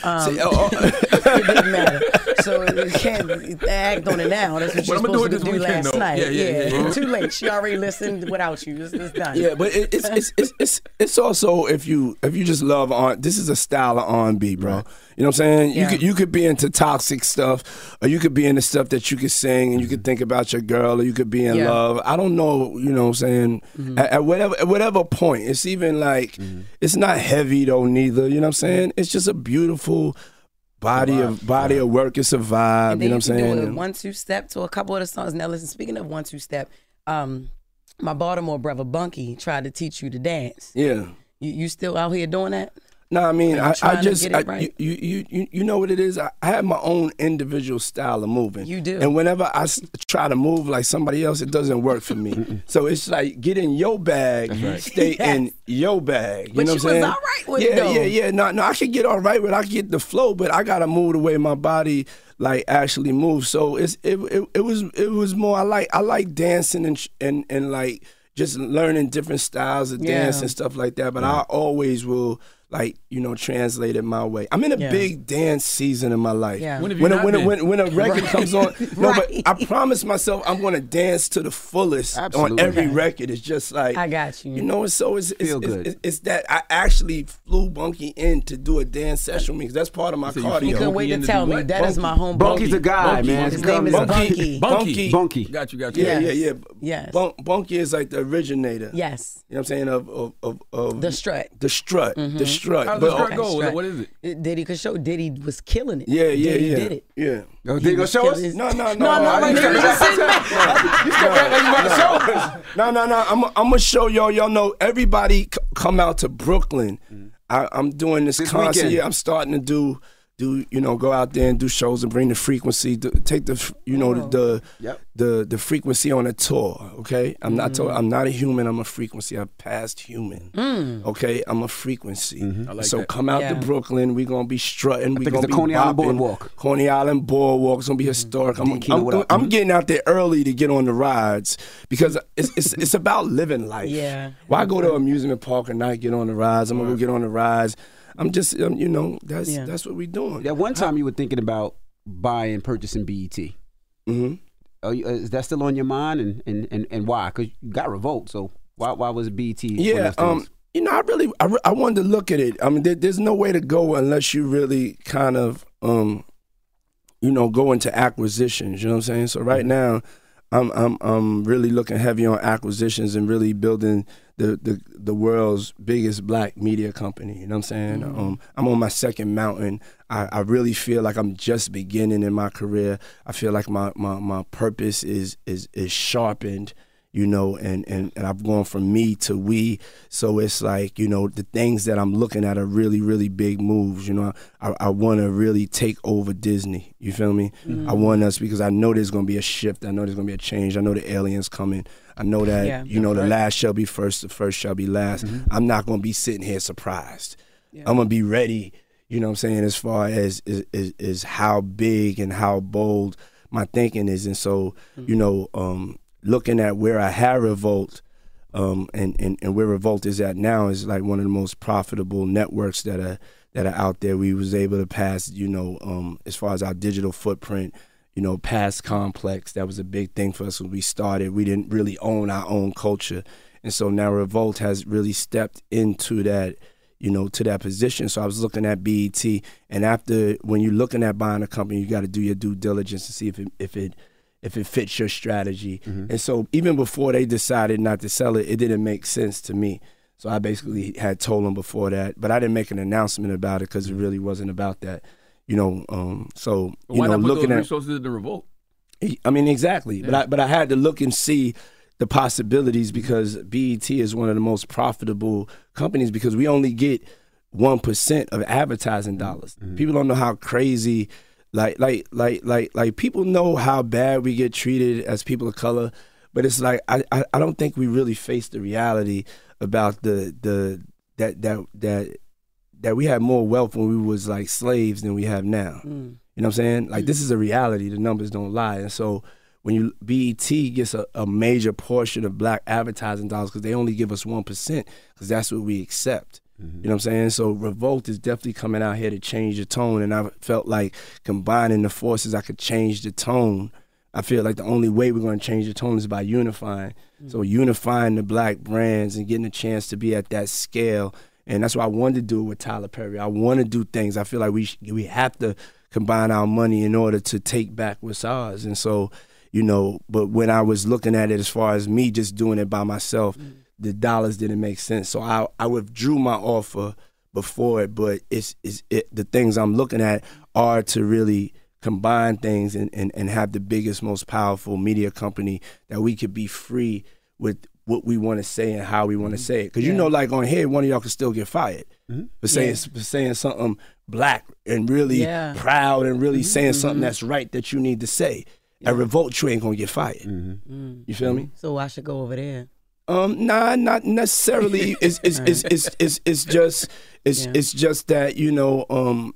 it didn't matter. So you can't act on it now. That's what you're supposed to do last night. Yeah. Too late. She already listened without you. It's done. Yeah, but it's also if you just love this is a style of R&B, bro. Right. You know what I'm saying? Yeah. You could be into toxic stuff, or you could be into stuff that you could sing and you could think about your girl, or you could be in love. I don't know, you know what I'm saying? At whatever point. It's even like it's not heavy though neither, you know what I'm saying? It's just a beautiful body of work. It's a vibe, you know what I'm saying? Do a 1-2 step to a couple of the songs. Now listen, speaking of 1-2 step, my Baltimore brother Bunky tried to teach you to dance. Yeah. You still out here doing that? No, I mean, you know what it is? I have my own individual style of moving. You do. And whenever I try to move like somebody else, it doesn't work for me. So it's like, get in your bag, stay in your bag. You know what I'm saying? But you was all right with it, though. Yeah. No, I can get all right with it. I can get the flow, but I got to move the way my body like actually moves. So it was more, I like dancing and like just learning different styles of dance and stuff like that. But I always will, like, you know, translate it my way. I'm in a big dance season in my life. Yeah. When a record comes on, but I promise myself I'm going to dance to the fullest on every record. It's just like, I got you. You know, it's that I actually flew Bunky in to do a dance session with me, because that's part of my cardio. You couldn't wait to tell me. That is my home. Bunky's a guy, man. His name is Bunky. Bunky. Got you. Yeah. Yes. Bunky is like the originator. Yes. You know what I'm saying? Of the strut. The strut. The strut. How's the strut go? What is it? Diddy could show. Diddy was killing it. Yeah. Diddy did it. Yeah. Did he go show us? No. Right there, just sitting back. You step back like you about to show us. No. I'm gonna show y'all. Y'all know everybody come out to Brooklyn. I'm doing this concert. Yeah, I'm starting to do go out there and do shows and bring the frequency. Take the the frequency on a tour. Okay, I'm not a human. I'm a frequency. I'm past human. Okay, I'm a frequency. So come out to Brooklyn. We're gonna be strutting. We're gonna be Coney Island Boardwalk. Coney Island Boardwalk. It's gonna be historic. I'm getting out there early to get on the rides, because it's about living life. Yeah. Why go to an amusement park and not get on the rides? I'm gonna go get on the rides. I'm just, that's what we're doing. At one time, you were thinking about purchasing BET. Is that still on your mind, and why? Because you got Revolt, so why was BET? Yeah, I wanted to look at it. I mean, there's no way to go unless you really kind of, go into acquisitions. You know what I'm saying? So right now, I'm really looking heavy on acquisitions and really building the world's biggest black media company. You know what I'm saying? I'm on my second mountain. I really feel like I'm just beginning in my career. I feel like my purpose is sharpened, and I've gone from me to we. So it's like, the things that I'm looking at are really, really big moves. I want to really take over Disney. You feel me? I want us, because I know there's going to be a shift. I know there's going to be a change. I know the aliens coming. I know that, the last shall be first, the first shall be last. I'm not going to be sitting here surprised. I'm going to be ready, you know what I'm saying, as far as is how big and how bold my thinking is. And so, looking at where I had Revolt, and where Revolt is at now is like one of the most profitable networks that are out there. We was able to pass, as far as our digital footprint, past Complex. That was a big thing for us when we started. We didn't really own our own culture. And so now Revolt has really stepped into that, to that position. So I was looking at BET, and when you're looking at buying a company, you got to do your due diligence to see if it fits your strategy. And so even before they decided not to sell it, it didn't make sense to me. So I basically had told them before that, but I didn't make an announcement about it because it really wasn't about that. Why not put those resources in the Revolt? I mean, exactly. Yeah. But I had to look and see the possibilities, because BET is one of the most profitable companies, because we only get 1% of advertising dollars. People don't know how crazy. Like people know how bad we get treated as people of color, But it's like I don't think we really face the reality about that we had more wealth when we was like slaves than we have now. You know what I'm saying? Like this is a reality. The numbers don't lie. And so when BET gets a major portion of black advertising dollars, because they only give us 1%, because that's what we accept. You know what I'm saying? So Revolt is definitely coming out here to change the tone, and I felt like combining the forces, I could change the tone. I feel like the only way we're going to change the tone is by unifying. So unifying the black brands and getting a chance to be at that scale, and that's what I wanted to do with Tyler Perry. I want to do things. I feel like we have to combine our money in order to take back what's ours. And so, you know, but when I was looking at it as far as me just doing it by myself, the dollars didn't make sense. So I withdrew my offer before it, but the things I'm looking at are to really combine things and have the biggest, most powerful media company that we could be free with what we want to say and how we want to say it. Because you know, like on here, one of y'all could still get fired for saying something black and really proud and really saying something that's right that you need to say. At Revolt, you ain't gonna get fired. You feel me? So I should go over there. Nah, not necessarily. It's just that, you know,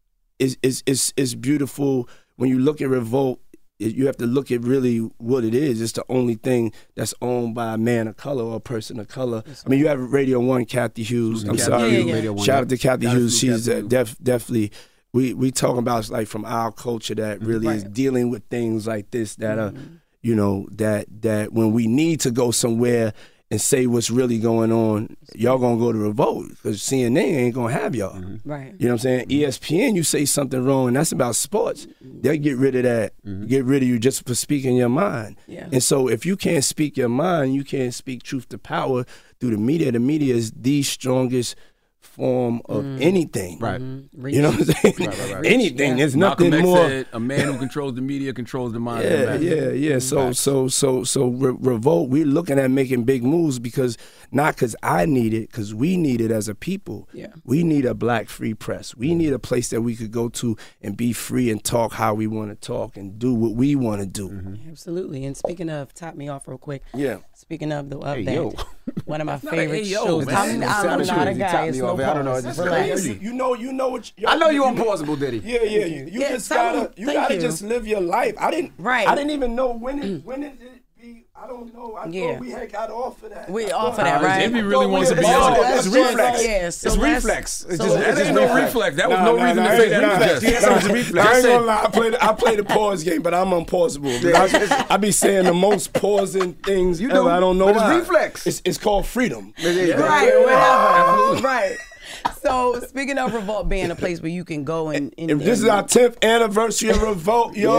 it's beautiful when you look at Revolt. You have to look at really what it is. It's the only thing that's owned by a man of color or a person of color. I mean, you have Radio 1, Kathy Hughes. I'm sorry. Shout out to Kathy Hughes. She's definitely. We talking about like from our culture that really is dealing with things like this that are, you know, that when we need to go somewhere and say what's really going on, y'all gonna go to Revolt because CNN ain't gonna have y'all. Right. You know what I'm saying? ESPN, you say something wrong and that's about sports, they'll get rid of that, get rid of you just for speaking your mind. And so if you can't speak your mind, you can't speak truth to power through the media. The media is the strongest form of anything. Right. You know what I'm saying? Right. Anything. There's nothing Malcolm X more. said, a man who controls the media controls the mind. Yeah. So Revolt, we're looking at making big moves because I need it, because we need it as a people. We need a black free press. We need a place that we could go to and be free and talk how we want to talk and do what we want to do. Absolutely. And speaking of, top me off real quick. Speaking of the one of my favorite shows. I'm not a guy. It's no I don't know. It's crazy. You know what? I know you unpausable, Diddy. Yeah. You just gotta just live your life. I didn't even know when it be. I don't know. I thought we had got off of that. We off of that, right? If he really wants to be on it. It's reflex. It's reflex. It's just no reflex. That was no reason to say that. I ain't gonna lie. I played the pause game, but I'm unpausable. I be saying the most pausing things ever. I don't know why. It's reflex. It's called freedom. Right, whatever. Right. So speaking of Revolt being a place where you can go and this is our 10th anniversary of Revolt, yo.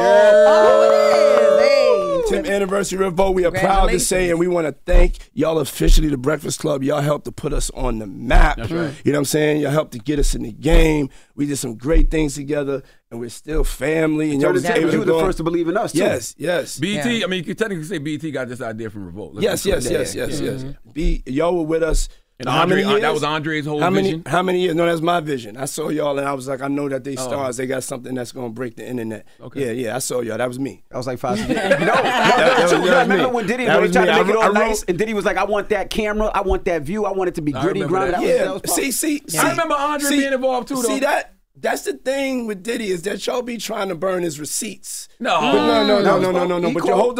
Oh, it is. Hey. 10th anniversary of Revolt. We are proud to say, and we want to thank y'all officially, the Breakfast Club. Y'all helped to put us on the map. That's right. You know what I'm saying? Y'all helped to get us in the game. We did some great things together, and we're still family. And y'all was able to you were the first to believe in us, too. Yes. BET, I mean, you could technically say BET got this idea from Revolt. Yes. Y'all were with us. And how many years? That was Andre's whole vision? How many years? No, that's my vision. I saw y'all and I was like, I know that they stars. They got something that's going to break the internet. Okay. Yeah, I saw y'all. That was me. I was like 5 years. I remember when Diddy tried to make it all nice, and Diddy was like, I want that camera, I want that view, I want it to be gritty, grounded. See, I remember Andre being involved too, though. See that's the thing with Diddy is that y'all be trying to burn his receipts. No. But hold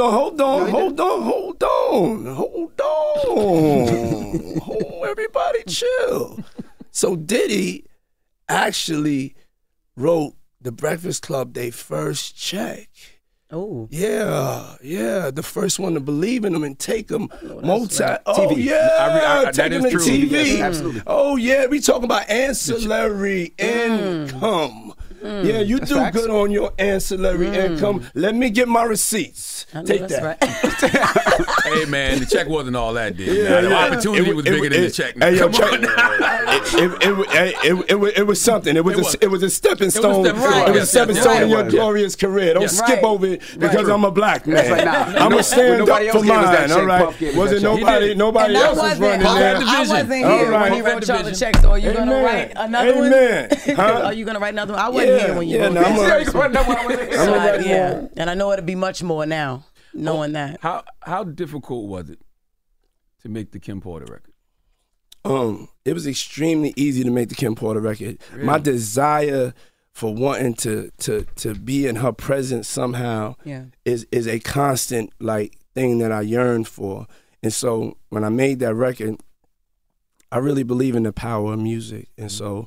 on. Everybody chill. So Diddy actually wrote the Breakfast Club their first check. Oh. Yeah. The first one to believe in them and take them TV. Oh, yeah. That is true. TV. Yes, absolutely. Oh, yeah. We talking about ancillary income. Yeah, you do good on your ancillary income. Let me get my receipts. Take that. Right. Hey, man, the check wasn't all that, dude. The opportunity was bigger than the check. Hey, yo, it was something. It was a stepping stone. It was a stepping stone in your glorious career. Don't skip over it because I'm a black man. I'm going to stand up for mine, all right? Wasn't nobody else was running there. I wasn't here when he wrote y'all the check, so are you going to write another one? Are you going to write another one? I wasn't here when you wrote that. I'm going to write more. And I know it'll be much more now. knowing that. How difficult was it to make the Kim Porter record? It was extremely easy to make the Kim Porter record. Really? My desire for wanting to be in her presence somehow is a constant like thing that I yearn for. And so when I made that record, I really believe in the power of music. And so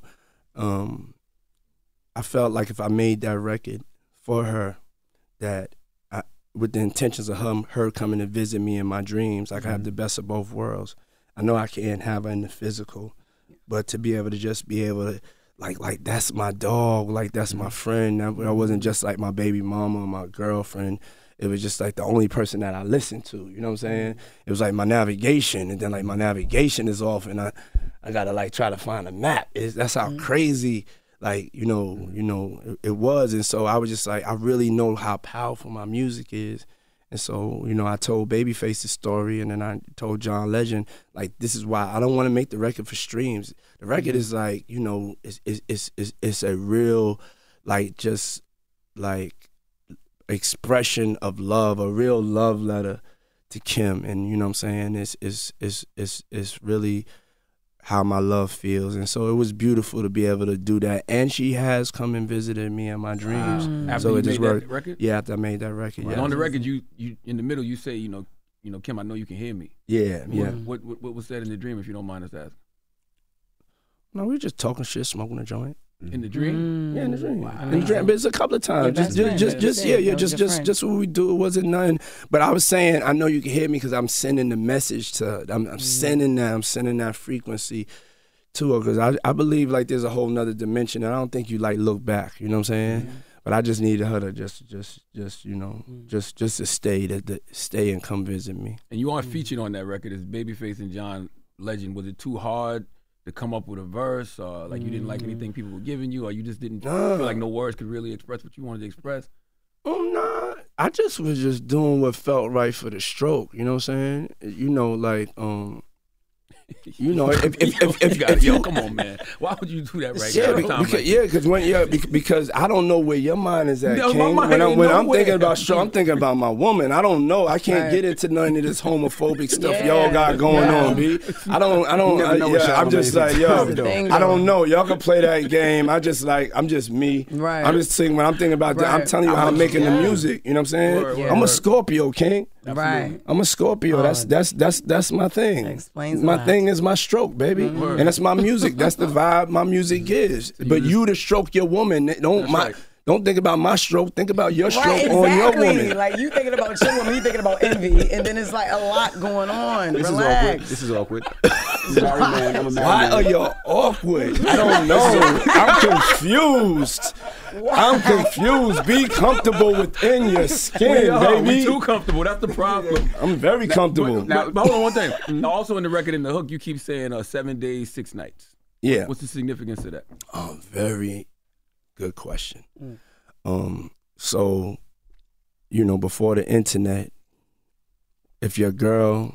I felt like if I made that record for her, that with the intentions of her coming to visit me in my dreams, I could have the best of both worlds. I know I can't have her in the physical, but to be able to just be able to, like that's my dog, like that's my friend. I wasn't just like my baby mama or my girlfriend. It was just like the only person that I listened to, you know what I'm saying? It was like my navigation, and then like my navigation is off, and I gotta like try to find a map. That's how crazy, like, you know, it was. And so I was just like, I really know how powerful my music is. And so, you know, I told Babyface the story, and then I told John Legend, like, this is why I don't want to make the record for streams. The record is like, you know, it's a real, like, just like expression of love, a real love letter to Kim. And you know what I'm saying? It's really how my love feels. And so it was beautiful to be able to do that. And she has come and visited me in my dreams. After you made that record? Yeah, after I made that record. Right. Yeah. On the record, you in the middle, you say, you know, Kim, I know you can hear me. Yeah. What was said in the dream, if you don't mind us asking? No, we were just talking shit, smoking a joint. In the dream? Yeah, in the dream. Wow. In the dream, but it's a couple of times. Just what we do. It wasn't nothing. But I was saying, I know you can hear me because I'm sending the message to. I'm sending that frequency to her, because I believe like there's a whole nother dimension, and I don't think you like look back. You know what I'm saying? Mm-hmm. But I just needed her to just you know, just to stay and come visit me. And you aren't featured on that record as Babyface and John Legend. Was it too hard to come up with a verse, or like you didn't like anything people were giving you, or you just didn't feel like no words could really express what you wanted to express? Nah, I just was just doing what felt right for the stroke. You know what I'm saying? You know, like you know, if yo, come on, man, why would you do that because I don't know where your mind is at, King. When I'm thinking about stroke, I'm thinking about my woman. I don't know. I can't get into none of this homophobic stuff y'all got going on, B. I'm just like, yo, I don't know. Y'all can play that game. I'm just me. Right. I'm just thinking when I'm thinking about that. I'm telling you how I'm making the music. You know what I'm saying? I'm a Scorpio, King. Right. I'm a Scorpio. That's my thing. Explains my thing is my stroke, baby. And that's my music. That's the vibe my music gives. But you to stroke your woman, don't think about my stroke. Think about your stroke on your woman. Like you thinking about your woman, you thinking about envy, and then it's like a lot going on. Relax. This is awkward. Why are you awkward? I don't know. I'm confused. Be comfortable within your skin, baby. We too comfortable. That's the problem. I'm very comfortable. But hold on one thing. Also in the record, in the hook, you keep saying 7 days, 6 nights. Yeah. What's the significance of that? Very good question. So, you know, before the internet, if your girl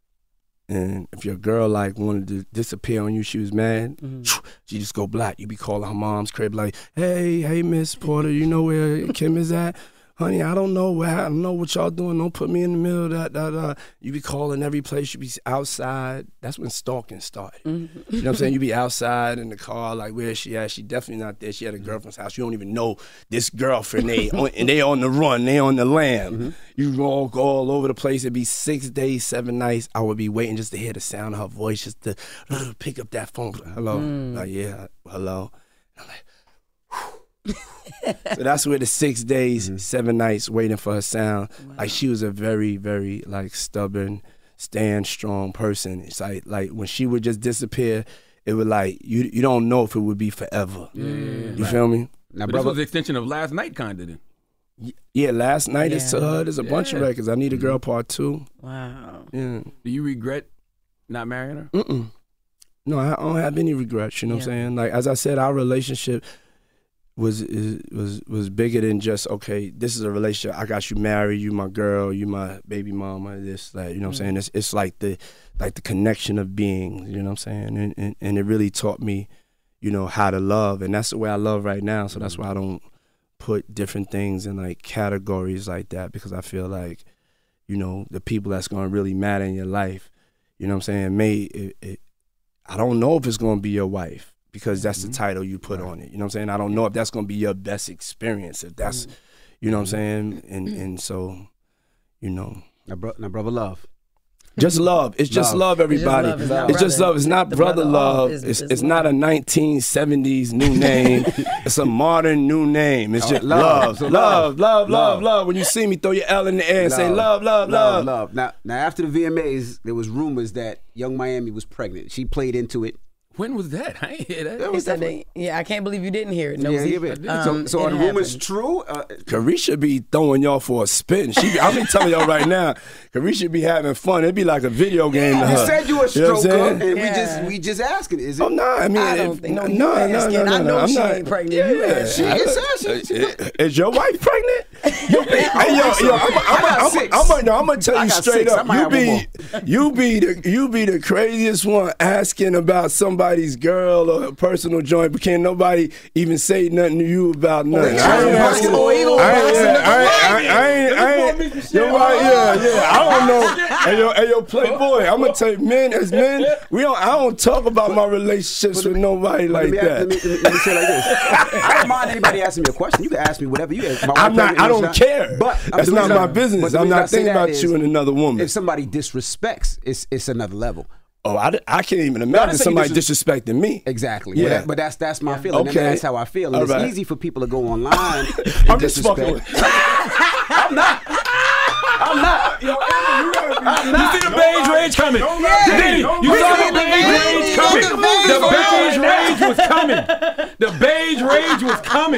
like wanted to disappear on you, she was mad, she just go black. You be calling her mom's crib like, hey Miss Porter, you know where Kim is at? Honey, I don't know what y'all doing. Don't put me in the middle of that. You be calling every place. You be outside. That's when stalking started. You know what I'm saying? You be outside in the car, like, where is she at? She definitely not there. She at a girlfriend's house. You don't even know this girlfriend. And they on the run. They on the lam. You all go all over the place. It'd be 6 days, 7 nights. I would be waiting just to hear the sound of her voice, just to pick up that phone. Hello. Like, yeah, hello. And I'm like, so that's where the 6 days, 7 nights waiting for her sound. Wow. Like, she was a very, very like stubborn, stand strong person. It's like when she would just disappear, it would like you don't know if it would be forever. You feel me? Now, this was the extension of Last Night, kind of. Then. Yeah, Last Night is to her. There's a bunch of records. I Need a Girl Part 2. Wow. Yeah. Do you regret not marrying her? No, I don't have any regrets. You know what I'm saying? Like, as I said, our relationship was bigger than just, okay, this is a relationship. I got you married, you my girl, you my baby mama, this, that, you know what I'm saying? It's like the connection of beings, you know what I'm saying? And it really taught me, you know, how to love, and that's the way I love right now. So that's why I don't put different things in like categories like that, because I feel like, you know, the people that's gonna really matter in your life. You know what I'm saying? I don't know if it's gonna be your wife because that's the title you put on it. You know what I'm saying? I don't know if that's gonna be your best experience. If that's, you know what I'm saying? And so, you know. Now, brother love. Just love. It's just love, everybody. It's just love. It's not brother love. It's not a 1970s new name. It's a modern new name. It's just love. Love. When you see me, throw your L in the air and say love. Now after the VMAs, there was rumors that Young Miami was pregnant. She played into it. When was that? I ain't hear that. He said I can't believe you didn't hear it. No, so are the rumors true? Carisha be throwing y'all for a spin. I'm be telling y'all right now, Carisha be having fun. It'd be like a video game to her. You said you a stroker, and we just asking, is it? Oh, no, I mean, I don't think, no, I know she ain't pregnant. Yeah, she is your wife pregnant? I'm gonna tell you straight up. You be the craziest one asking about somebody's girl or a personal joint, but can't nobody even say nothing to you about nothing. I don't know. Hey, yo, Playboy, I'm gonna tell you, men, I don't talk about my relationships with nobody like that. Let me say it like this. I don't mind anybody asking me a question. You can ask me whatever you ask. I don't care. But that's not my business. I'm not thinking about you and another woman. If somebody disrespects, it's another level. Oh, I can't even imagine somebody disrespecting me. Exactly. Yeah. But that's my feeling. Okay. And that's how I feel. And it's easy for people to go online and I'm just fucking with you. I'm not. You see the beige rage coming. You saw the beige rage coming. The beige rage was coming. The beige rage was coming.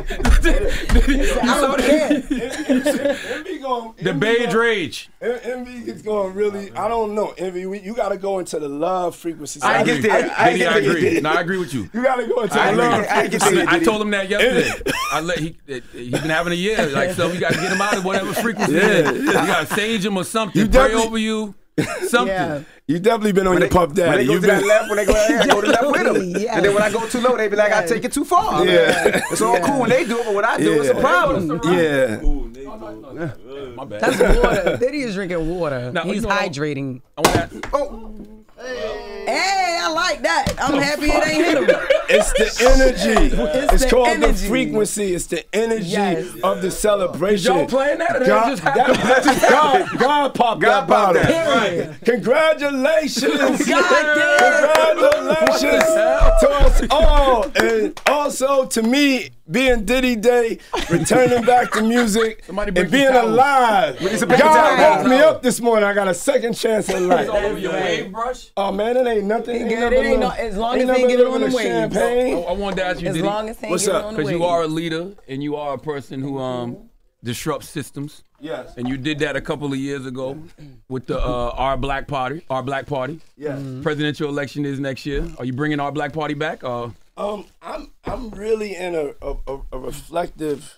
I don't care. The beige rage. Envy is going really, I don't know. Envy, you got to go into the love frequency. I agree. No, I agree with you. You got to go into the love frequency. I told him that yesterday. He's been having a year. So we got to get him out of whatever frequency it is. You got to sage him or something. Pray over you. Something. Yeah. You definitely been on your Puff Daddy. When they go to that left, when they go there, I go to left with them. Yes. And then when I go too low, they be like, I take it too far. Yeah. It's all cool when they do it, but when I do it's a problem. Yeah. My bad. That's water. Diddy is drinking water. Now, He's hydrating. Hey, I like that. I'm happy it ain't hit him. It's the energy. It's called energy. the frequency. It's the energy of the celebration. Y'all playing that? Or God, God popped that bottle. Right. Congratulations. Congratulations to us all. And also to me, being Diddy Day, returning back to music, and being alive. God woke me up this morning. I got a second chance at life. Your wave brush? Oh man, it ain't nothing. As long as they ain't get it on the waves. I wanted to ask you, As Diddy, long as they ain't get it on the waves. because you are a leader and you are a person who disrupts systems. Yes. And you did that a couple of years ago with the Our Black Party. Yes. Presidential election is next year. Are you bringing Our Black Party back? I'm really in a reflective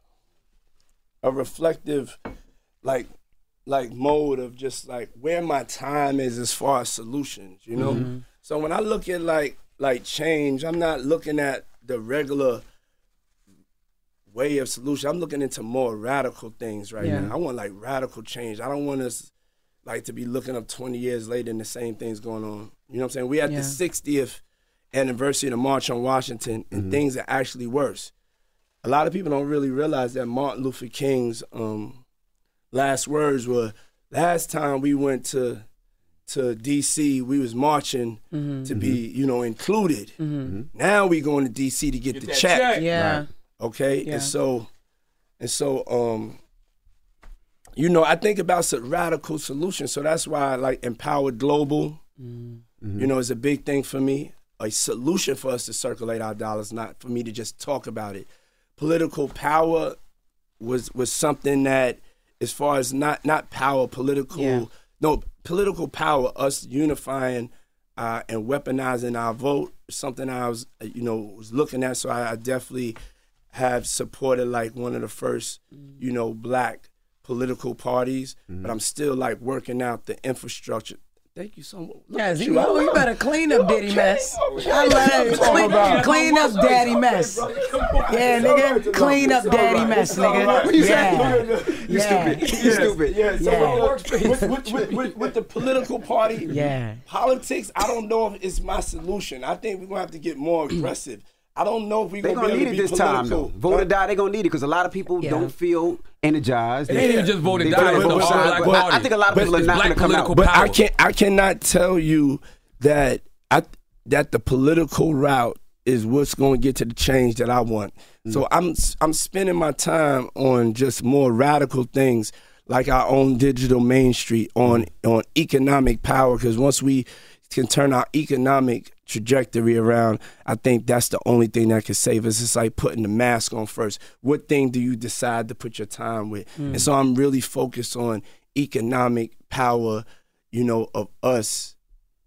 like mode of just like where my time is as far as solutions, you know? Mm-hmm. So when I look at like change, I'm not looking at the regular way of solution. I'm looking into more radical things now. I want like radical change. I don't want us like to be looking up 20 years later and the same things going on. You know what I'm saying? We at the 60th anniversary of the March on Washington, and things are actually worse. A lot of people don't really realize that Martin Luther King's last words were, last time we went to D.C., we was marching to be, included. Now we going to D.C. to get the check. Yeah. Right. Okay? Yeah. And so, I think about some radical solutions. So that's why I like Empowered Global, is a big thing for me. A solution for us to circulate our dollars, not for me to just talk about it. Political power was something that, as far as not power, political power, us unifying and weaponizing our vote, something I was, was looking at. So I definitely have supported like one of the first, black political parties, but I'm still like working out the infrastructure Thank you so much. Yes, you better clean up Diddy mess. I love it. Clean up daddy mess. Yeah, nigga. Clean up daddy mess, nigga. You stupid. Yeah, so with the political party, politics, I don't know if it's my solution. I think we're going to have to get more aggressive. I don't know if we're going to be able to be political. They're going to need it this time, though. Vote or die, they're going to need it because a lot of people don't feel energized. It ain't even just vote or die. It's the all black party. I think a lot of people are not going to come out. But I cannot tell you that that the political route is what's going to get to the change that I want. So I'm spending my time on just more radical things like our own digital Main Street, on economic power, because once we can turn our economic trajectory around, I think that's the only thing that can save us. It's like putting the mask on first. What thing do you decide to put your time with? And so I'm really focused on economic power, of us,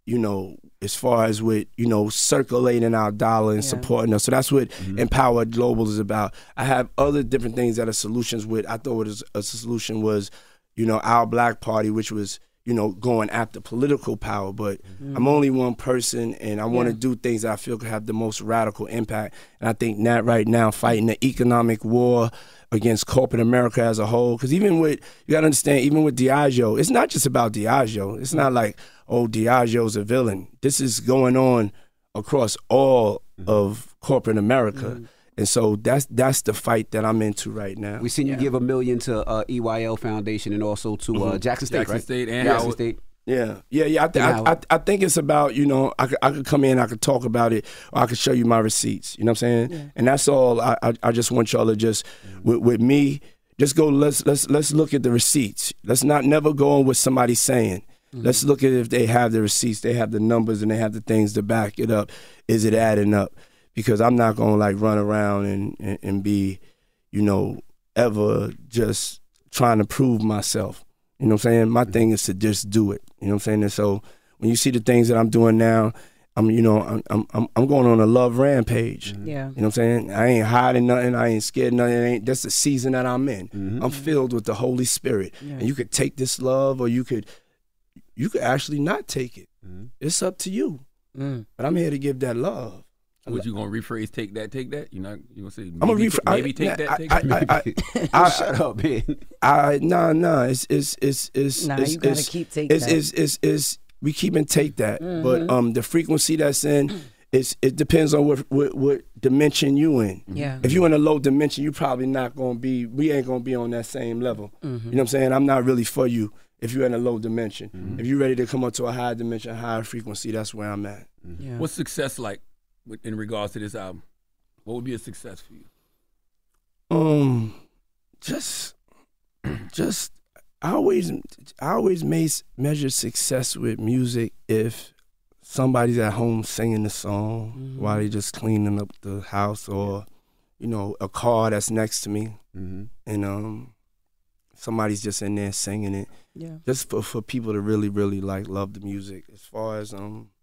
as far as with, circulating our dollar and supporting us. So that's what Empower Global is about. I have other different things that are solutions with. I thought a solution was, our Black Party, which was, going after political power, but I'm only one person, and I want to do things that I feel could have the most radical impact. And I think that right now, fighting the economic war against corporate America as a whole, because you got to understand, even with Diageo, it's not just about Diageo. It's not like, oh, Diageo's a villain. This is going on across all of corporate America. And so that's the fight that I'm into right now. We seen you give $1 million to EYL Foundation and also to Jackson State, Jackson right? State and Jackson State. Yeah. I think it's about, I could come in, I could talk about it, or I could show you my receipts. You know what I'm saying? Yeah. And that's all. I just want y'all to just with me, just go. Let's look at the receipts. Let's not never go on what somebody's saying. Let's look at if they have the receipts, they have the numbers, and they have the things to back it up. Is it adding up? Because I'm not gonna run around and be, ever just trying to prove myself. You know what I'm saying? My thing is to just do it. You know what I'm saying? And so when you see the things that I'm doing now, I'm going on a love rampage. Yeah. You know what I'm saying? I ain't hiding nothing. I ain't scared of nothing. That's the season that I'm in. I'm filled with the Holy Spirit. Yeah. And you could take this love, or you could actually not take it. It's up to you. But I'm here to give that love. What you gonna rephrase? Take that. You gonna say? I'm gonna maybe take that. Take that. Shut up, man. No. It's you gotta keep taking that. We keep and take that, but the frequency that's in, it depends on what dimension you in. Yeah. If you in a low dimension, you probably not gonna be. We ain't gonna be on that same level. You know what I'm saying? I'm not really for you if you're in a low dimension. If you're ready to come up to a higher dimension, higher frequency, that's where I'm at. Yeah. What's success like in regards to this album? What would be a success for you? Just I always measure success with music if somebody's at home singing the song while they just cleaning up the house, or a car that's next to me, and somebody's just in there singing it. Yeah. Just for people to really love the music. As far as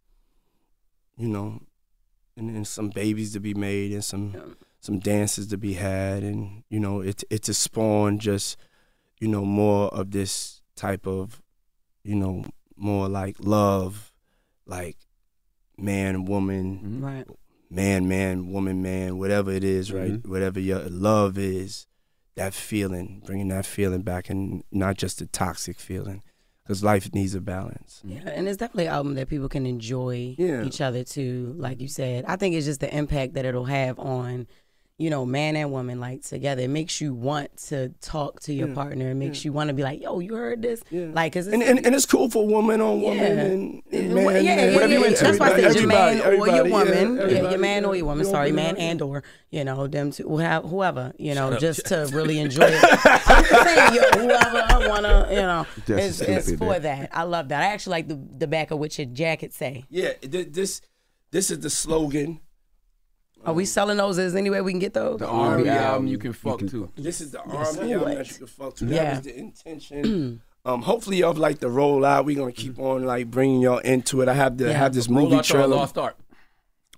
and some babies to be made, and some dances to be had, and it to spawn just more of this type of more like love, like man, woman, right? Man, woman, man, whatever it is, right? Whatever your love is, that feeling, bringing that feeling back, and not just the toxic feeling. Because life needs a balance. Yeah, and it's definitely an album that people can enjoy each other too. Like you said, I think it's just the impact that it'll have on, man and woman, together. It makes you want to talk to your partner. It makes you want to be like, yo, you heard this? Yeah. Cause and it's cool for woman on woman and man. Whatever you into. That's why I said your man or your woman. Your man or your woman. Sorry, man and or, them two, whoever, just to really enjoy it. I'm just saying, whoever I want to, it's for that. I love that. I actually like the back of what your jacket say. Yeah, this is the slogan. Are we selling those? Is there any way we can get those? The R&B album you can fuck to. This is the R&B album that you can fuck to. That was the intention. Hopefully y'all like the rollout. We're gonna keep on bringing y'all into it. I have this movie trailer. Lost Art.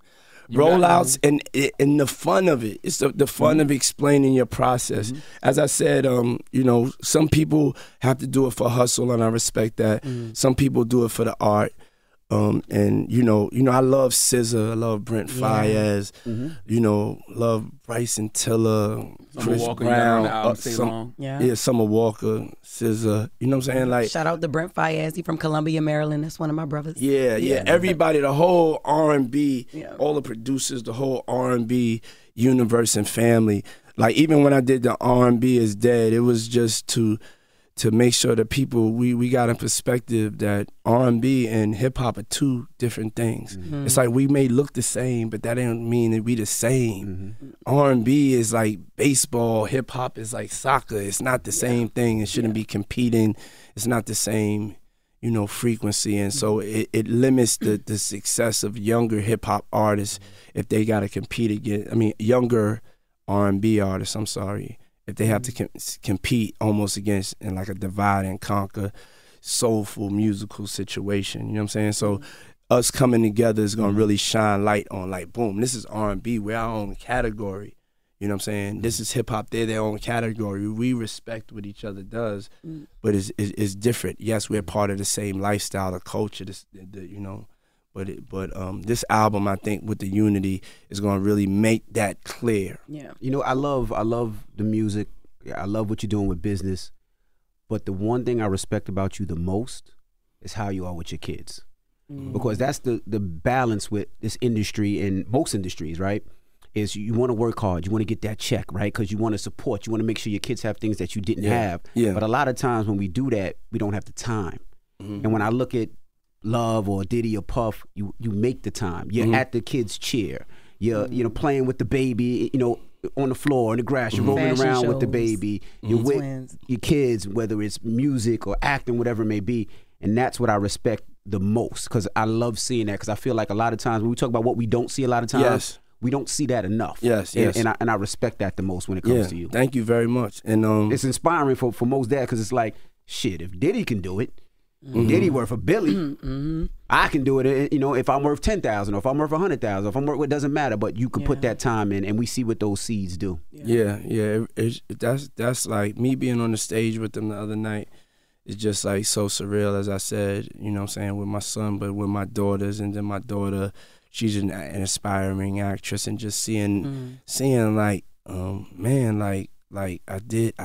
rollouts and the fun of it. It's the fun of explaining your process. As I said, some people have to do it for hustle, and I respect that. Some people do it for the art. And I love SZA, I love Brent Faiyaz, love Bryson Tiller, Chris Walker, Brown, Summer Walker, SZA. You know what I'm saying? Like, shout out to Brent Faiyaz, he from Columbia, Maryland. That's one of my brothers. Yeah. Everybody, the whole R&B, all the producers, the whole R&B universe and family. Like, even when I did the R&B is Dead, it was just to make sure that people, we got in perspective that R&B and hip-hop are two different things. It's like we may look the same, but that don't mean that we the same. R&B is like baseball, hip-hop is like soccer. It's not the same thing. It shouldn't be competing. It's not the same, frequency. And so it limits the success of younger hip-hop artists if they got to compete against, younger R&B artists, I'm sorry. If they have to compete almost against in like a divide and conquer soulful musical situation, you know what I'm saying? So us coming together is gonna really shine light on, like, boom, this is R&B, we're our own category. You know what I'm saying? This is hip hop, they're their own category. We respect what each other does, but it's different. Yes, we're part of the same lifestyle, the culture, But this album, I think, with the unity, is going to really make that clear. Yeah. I love the music. I love what you're doing with business. But the one thing I respect about you the most is how you are with your kids. Because that's the balance with this industry and most industries, right? Is you want to work hard. You want to get that check, right? Because you want to support. You want to make sure your kids have things that you didn't have. Yeah. But a lot of times when we do that, we don't have the time. And when I look at Love or Diddy or Puff, you make the time. You're at the kids' cheer. You're playing with the baby, on the floor in the grass. You're rolling Fashion around shows. with the baby. You're with Twins. your kids, whether it's music or acting, whatever it may be. And that's what I respect the most, because I love seeing that. Because I feel like a lot of times when we talk about what we don't see a lot of times, we don't see that enough. Yes. And I respect that the most when it comes to you. Thank you very much. And it's inspiring for most dads, because it's like, shit, if Diddy can do it, Diddy worth a billion. I can do it. If I'm worth 10,000, or if I'm worth 100,000, if I'm worth, it doesn't matter. But you can put that time in, and we see what those seeds do. That's like me being on the stage with them the other night. It's just like so surreal, as I said. You know what I'm saying, with my son, but with my daughters, and then my daughter, she's an aspiring actress, and just seeing like, man, like I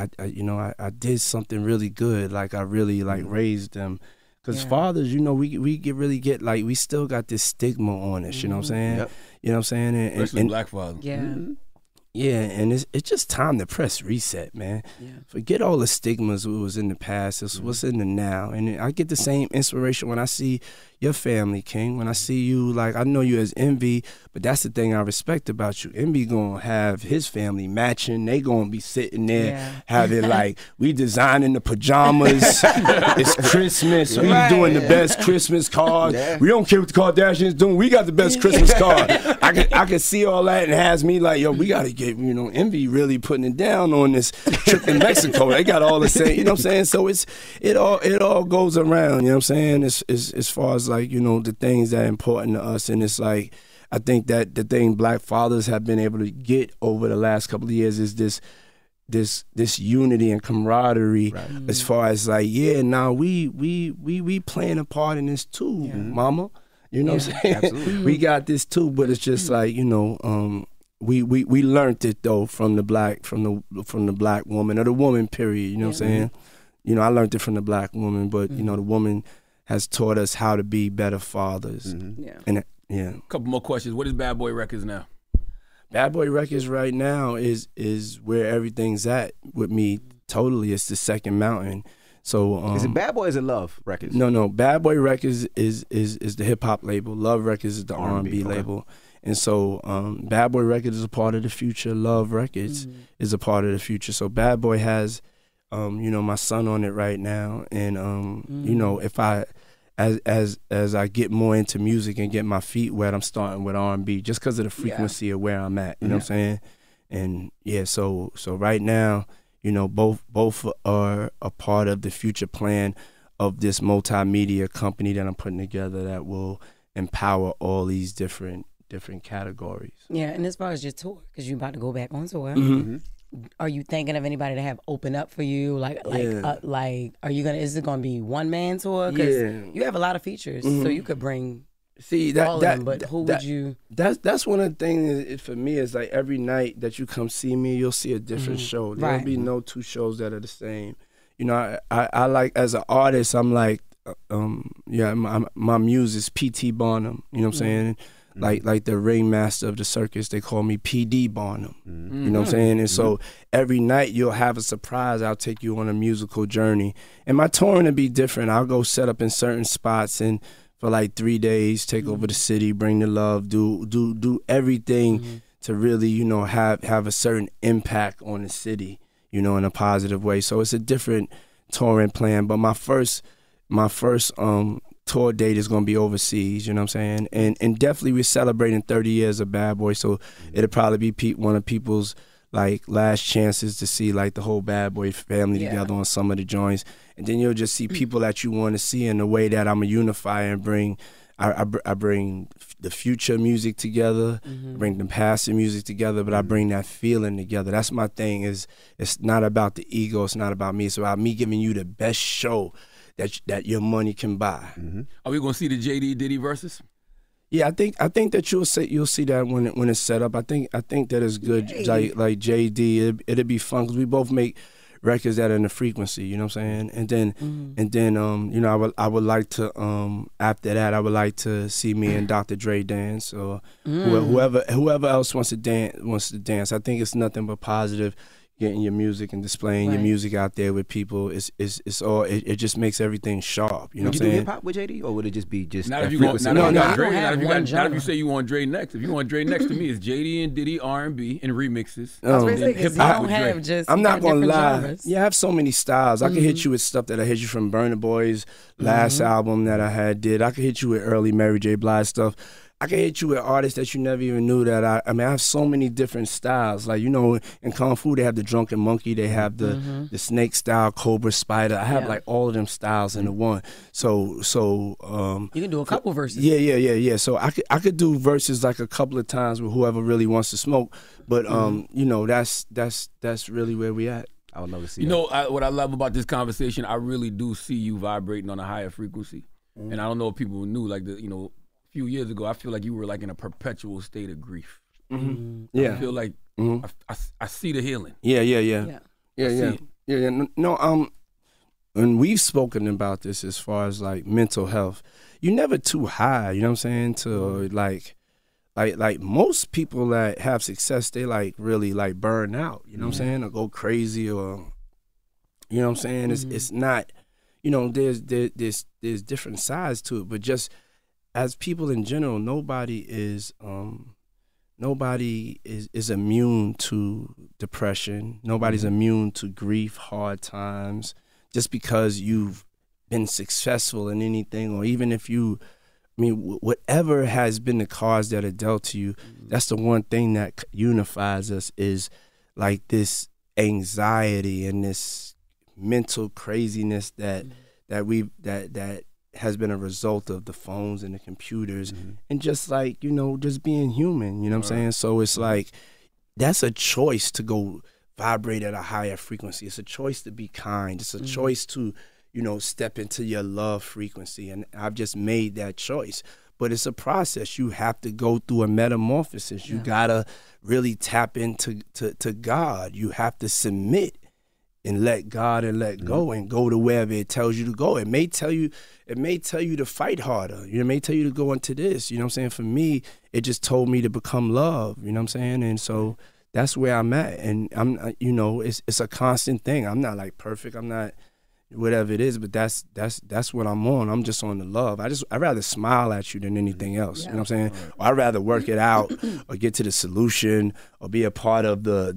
did something really good. Like I really raised them, because fathers, we get like, we still got this stigma on us. You know what I'm saying? Yep. You know what I'm saying? And, especially black fathers. Yeah, and it's just time to press reset, man. Yeah. Forget all the stigmas what was in the past. It's what's in the now. And I get the same inspiration when I see your family, King. When I see you, like, I know you as Envy, but that's the thing I respect about you. Envy gonna have his family matching. They gonna be sitting there having, like, we designing the pajamas. It's Christmas. We doing the best Christmas card. Yeah. We don't care what the Kardashians doing. We got the best Christmas card. I can see all that, and it has me like, yo, we gotta get, Envy really putting it down on this trip in Mexico. They got all the same, you know what I'm saying? So it all goes around, you know what I'm saying? As far as, like, the things that are important to us. And it's like, I think that the thing black fathers have been able to get over the last couple of years is this unity and camaraderie, as far as, like, we playing a part in this too, mama. You know what I'm saying? Absolutely. We got this too, but it's just like, we learned it though from the black woman, or the woman, period. You know what I'm saying? I learned it from the black woman, but the woman has taught us how to be better fathers. And a couple more questions. What is Bad Boy Records now? Bad Boy Records right now is where everything's at with me. Totally, it's the second mountain. So is it Bad Boy or is it Love Records? No. Bad Boy Records is the hip hop label. Love Records is the R&B label. And so Bad Boy Records is a part of the future. Love Records is a part of the future. So Bad Boy has my son on it right now. And if I as I get more into music and get my feet wet, I'm starting with R&B just because of the frequency of where I'm at. You know what I'm saying? And so right now, both are a part of the future plan of this multimedia company that I'm putting together that will empower all these different different categories. Yeah, and as far as your tour, because you're about to go back on tour, are you thinking of anybody to have open up for you? Like, are you gonna? Is it gonna be one man tour? Because you have a lot of features, so you could bring. All of them, but who would you? That's one of the things for me is like every night that you come see me, you'll see a different show. There'll be no two shows that are the same. You know, I like as an artist, I'm like, my muse is P.T. Barnum. You know what I'm saying? Like the ringmaster of the circus, they call me P.D. Barnum. You know what I'm saying? And so every night you'll have a surprise. I'll take you on a musical journey, and my touring will be different. I'll go set up in certain spots and. For like 3 days, take over the city, bring the love, do everything to really, you know, have a certain impact on the city, you know, in a positive way. So it's a different touring plan. But my first tour date is gonna be overseas, you know what I'm saying? And definitely we're celebrating 30 years of Bad Boy, so it'll probably be one of people's like last chances to see like the whole Bad Boy family together on some of the joints. And then you'll just see people that you want to see in the way that I'm a unifier and bring, I bring the future music together, bring the past music together, but I bring that feeling together. That's my thing. It's not about the ego. It's not about me. It's about me giving you the best show that your money can buy. Are we gonna see the JD Diddy versus? Yeah, I think that you'll see that when it's set up. I think that it's good. Like JD, it'll be fun because we both make records that are in the frequency, you know what I'm saying? And then you know, I would like to after that I would like to see me and Dr. Dre dance or whoever else wants to dance. I think it's nothing but positive. Getting your music and displaying your music out there with people, it's all. It just makes everything sharp. You know what I'm saying? Would you do hip hop with JD, or would it just be just? Not if you want. Not if you say you want Dre next. If you want Dre next to me, it's JD and Diddy R&B and remixes. Hip hop with Dre. I'm not gonna lie. Genres. Yeah, I have so many styles. I can hit you with stuff that I hit you from Burna Boy's last album that I did. I can hit you with early Mary J. Blige stuff. I can hit you with artists that you never even knew that I have so many different styles. Like, you know, in Kung Fu, they have the Drunken Monkey. They have the snake style, Cobra Spider. I have like all of them styles into one. So you can do a couple verses. Yeah. So I could do verses like a couple of times with whoever really wants to smoke. But, you know, that's really where we at. I would love to see You know, what I love about this conversation, I really do see you vibrating on a higher frequency. And I don't know if people knew, like, few years ago, I feel like you were like in a perpetual state of grief. Yeah, I feel like I see the healing. Yeah. No, and we've spoken about this as far as like mental health. You're never too high. You know what I'm saying? To like most people that have success, they like really like burn out. You know what I'm saying? Or go crazy, or you know what I'm saying? It's not. You know, there's different sides to it, but just as people in general, nobody is immune to depression. Nobody's immune to grief, hard times. Just because you've been successful in anything, or even if whatever has been the cards that are dealt to you, that's the one thing that unifies us is like this anxiety and this mental craziness that has been a result of the phones and the computers and just like, you know, just being human, you know what I'm saying? So it's like, that's a choice to go vibrate at a higher frequency. It's a choice to be kind. It's a choice to, you know, step into your love frequency. And I've just made that choice. But it's a process. You have to go through a metamorphosis. You gotta really tap into to God. You have to submit and let God and let go and go to wherever it tells you to go. It may tell you to fight harder. It may tell you to go into this. You know what I'm saying? For me, it just told me to become love. You know what I'm saying? And so that's where I'm at. And I'm, you know, it's a constant thing. I'm not like perfect. I'm not whatever it is, but that's what I'm on. I'm just on the love. I'd rather smile at you than anything else. You know what I'm saying? Or I'd rather work it out or get to the solution or be a part of the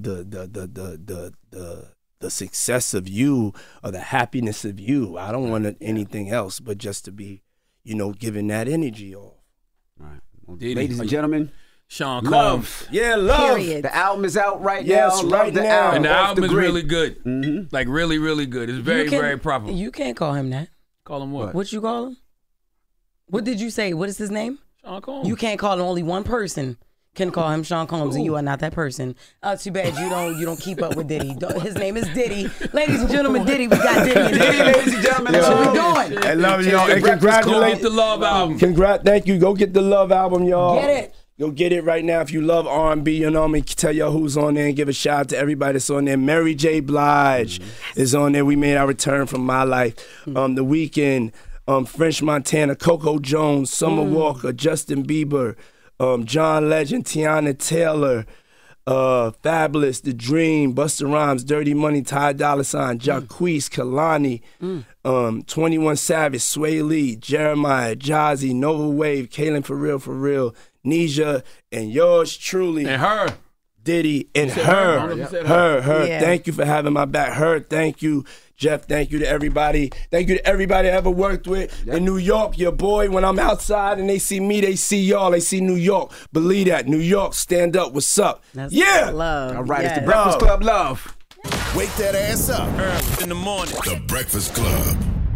success of you or the happiness of you. I don't want anything else but just to be, you know, giving that energy off. All right. Well, ladies and gentlemen, Sean Love. Yeah, Love. Period. the album is out right Yes, now. right Love the now. album. And the Off album is grid. really good. Like really, really good. It's very, very proper. You can't call him that. Call him what? What you call him? What did you say? What is his name? Sean Combs. You can't call him only one person. Can call him Sean Combs, and you are not that person. Too bad you don't keep up with Diddy. His name is Diddy. Ladies and gentlemen, Diddy. We got Diddy. Ladies and gentlemen, that's what we're doing. I love y'all. And congratulations. The Love album. Thank you. Go get the Love album, y'all. Get it. Go get it right now. If you love R&B, you know me, tell y'all who's on there and give a shout out to everybody that's on there. Mary J. Blige is on there. We made our return from My Life. The Weeknd, French Montana, Coco Jones, Summer Walker, Justin Bieber, John Legend, Tiana Taylor, Fabulous, The Dream, Busta Rhymes, Dirty Money, Ty Dolla $ign, Jacquees, Kalani, 21 Savage, Sway Lee, Jeremiah, Jazzy, Nova Wave, Kaylin For Real, Nisha, and yours truly. And her. Diddy, and her. Yeah. Thank you for having my back. Her, thank you. Jeff, thank you to everybody. Thank you to everybody I ever worked with. In New York, your boy, when I'm outside and they see me, they see y'all. They see New York. Believe that. New York, stand up. What's up? That's yeah. Love. All right, it's the Breakfast Club Love. Wake that ass up early in the morning. The Breakfast Club.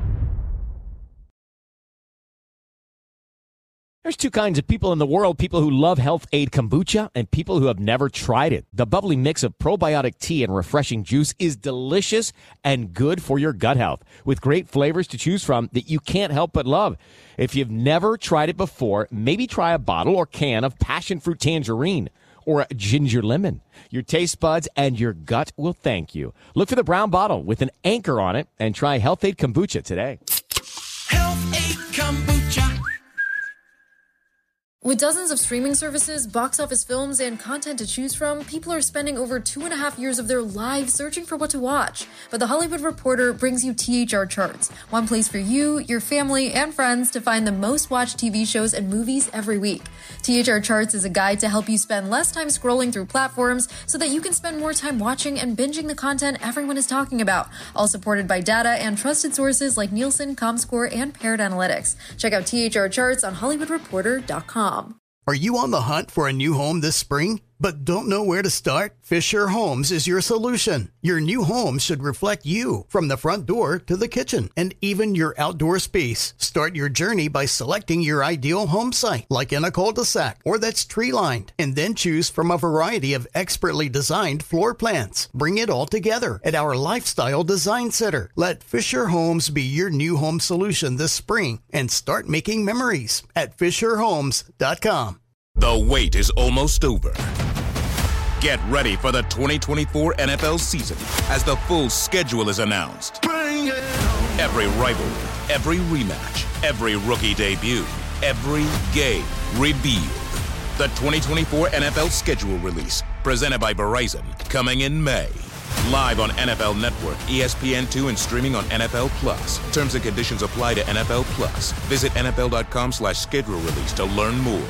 There's two kinds of people in the world, people who love Health Aid Kombucha and people who have never tried it. The bubbly mix of probiotic tea and refreshing juice is delicious and good for your gut health, with great flavors to choose from that you can't help but love. If you've never tried it before, maybe try a bottle or can of passion fruit tangerine or ginger lemon. Your taste buds and your gut will thank you. Look for the brown bottle with an anchor on it and try Health Aid Kombucha today. Health Aid Kombucha. With dozens of streaming services, box office films, and content to choose from, people are spending over 2.5 years of their lives searching for what to watch. But The Hollywood Reporter brings you THR Charts, one place for you, your family, and friends to find the most watched TV shows and movies every week. THR Charts is a guide to help you spend less time scrolling through platforms so that you can spend more time watching and binging the content everyone is talking about, all supported by data and trusted sources like Nielsen, Comscore, and Paired Analytics. Check out THR Charts on HollywoodReporter.com. Are you on the hunt for a new home this spring, but don't know where to start? Fisher Homes is your solution. Your new home should reflect you, from the front door to the kitchen, and even your outdoor space. Start your journey by selecting your ideal home site, like in a cul-de-sac or that's tree-lined, and then choose from a variety of expertly designed floor plans. Bring it all together at our Lifestyle Design Center. Let Fisher Homes be your new home solution this spring and start making memories at FisherHomes.com. The wait is almost over. Get ready for the 2024 NFL season as the full schedule is announced. Bring it on. Every rivalry, every rematch, every rookie debut, every game revealed. The 2024 NFL schedule release, presented by Verizon, coming in May. Live on NFL Network, ESPN2, and streaming on NFL Plus. Terms and conditions apply to NFL Plus. Visit NFL.com/schedule release to learn more.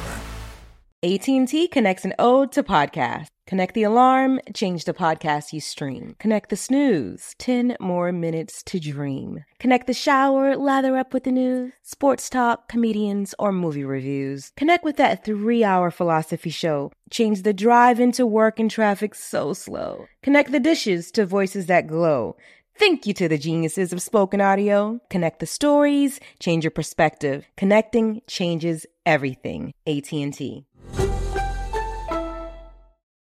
AT&T connects an ode to podcast. Connect the alarm, change the podcast you stream. Connect the snooze, 10 more minutes to dream. Connect the shower, lather up with the news, sports talk, comedians, or movie reviews. Connect with that 3-hour philosophy show. Change the drive into work and traffic so slow. Connect the dishes to voices that glow. Thank you to the geniuses of spoken audio. Connect the stories, change your perspective. Connecting changes everything. AT&T.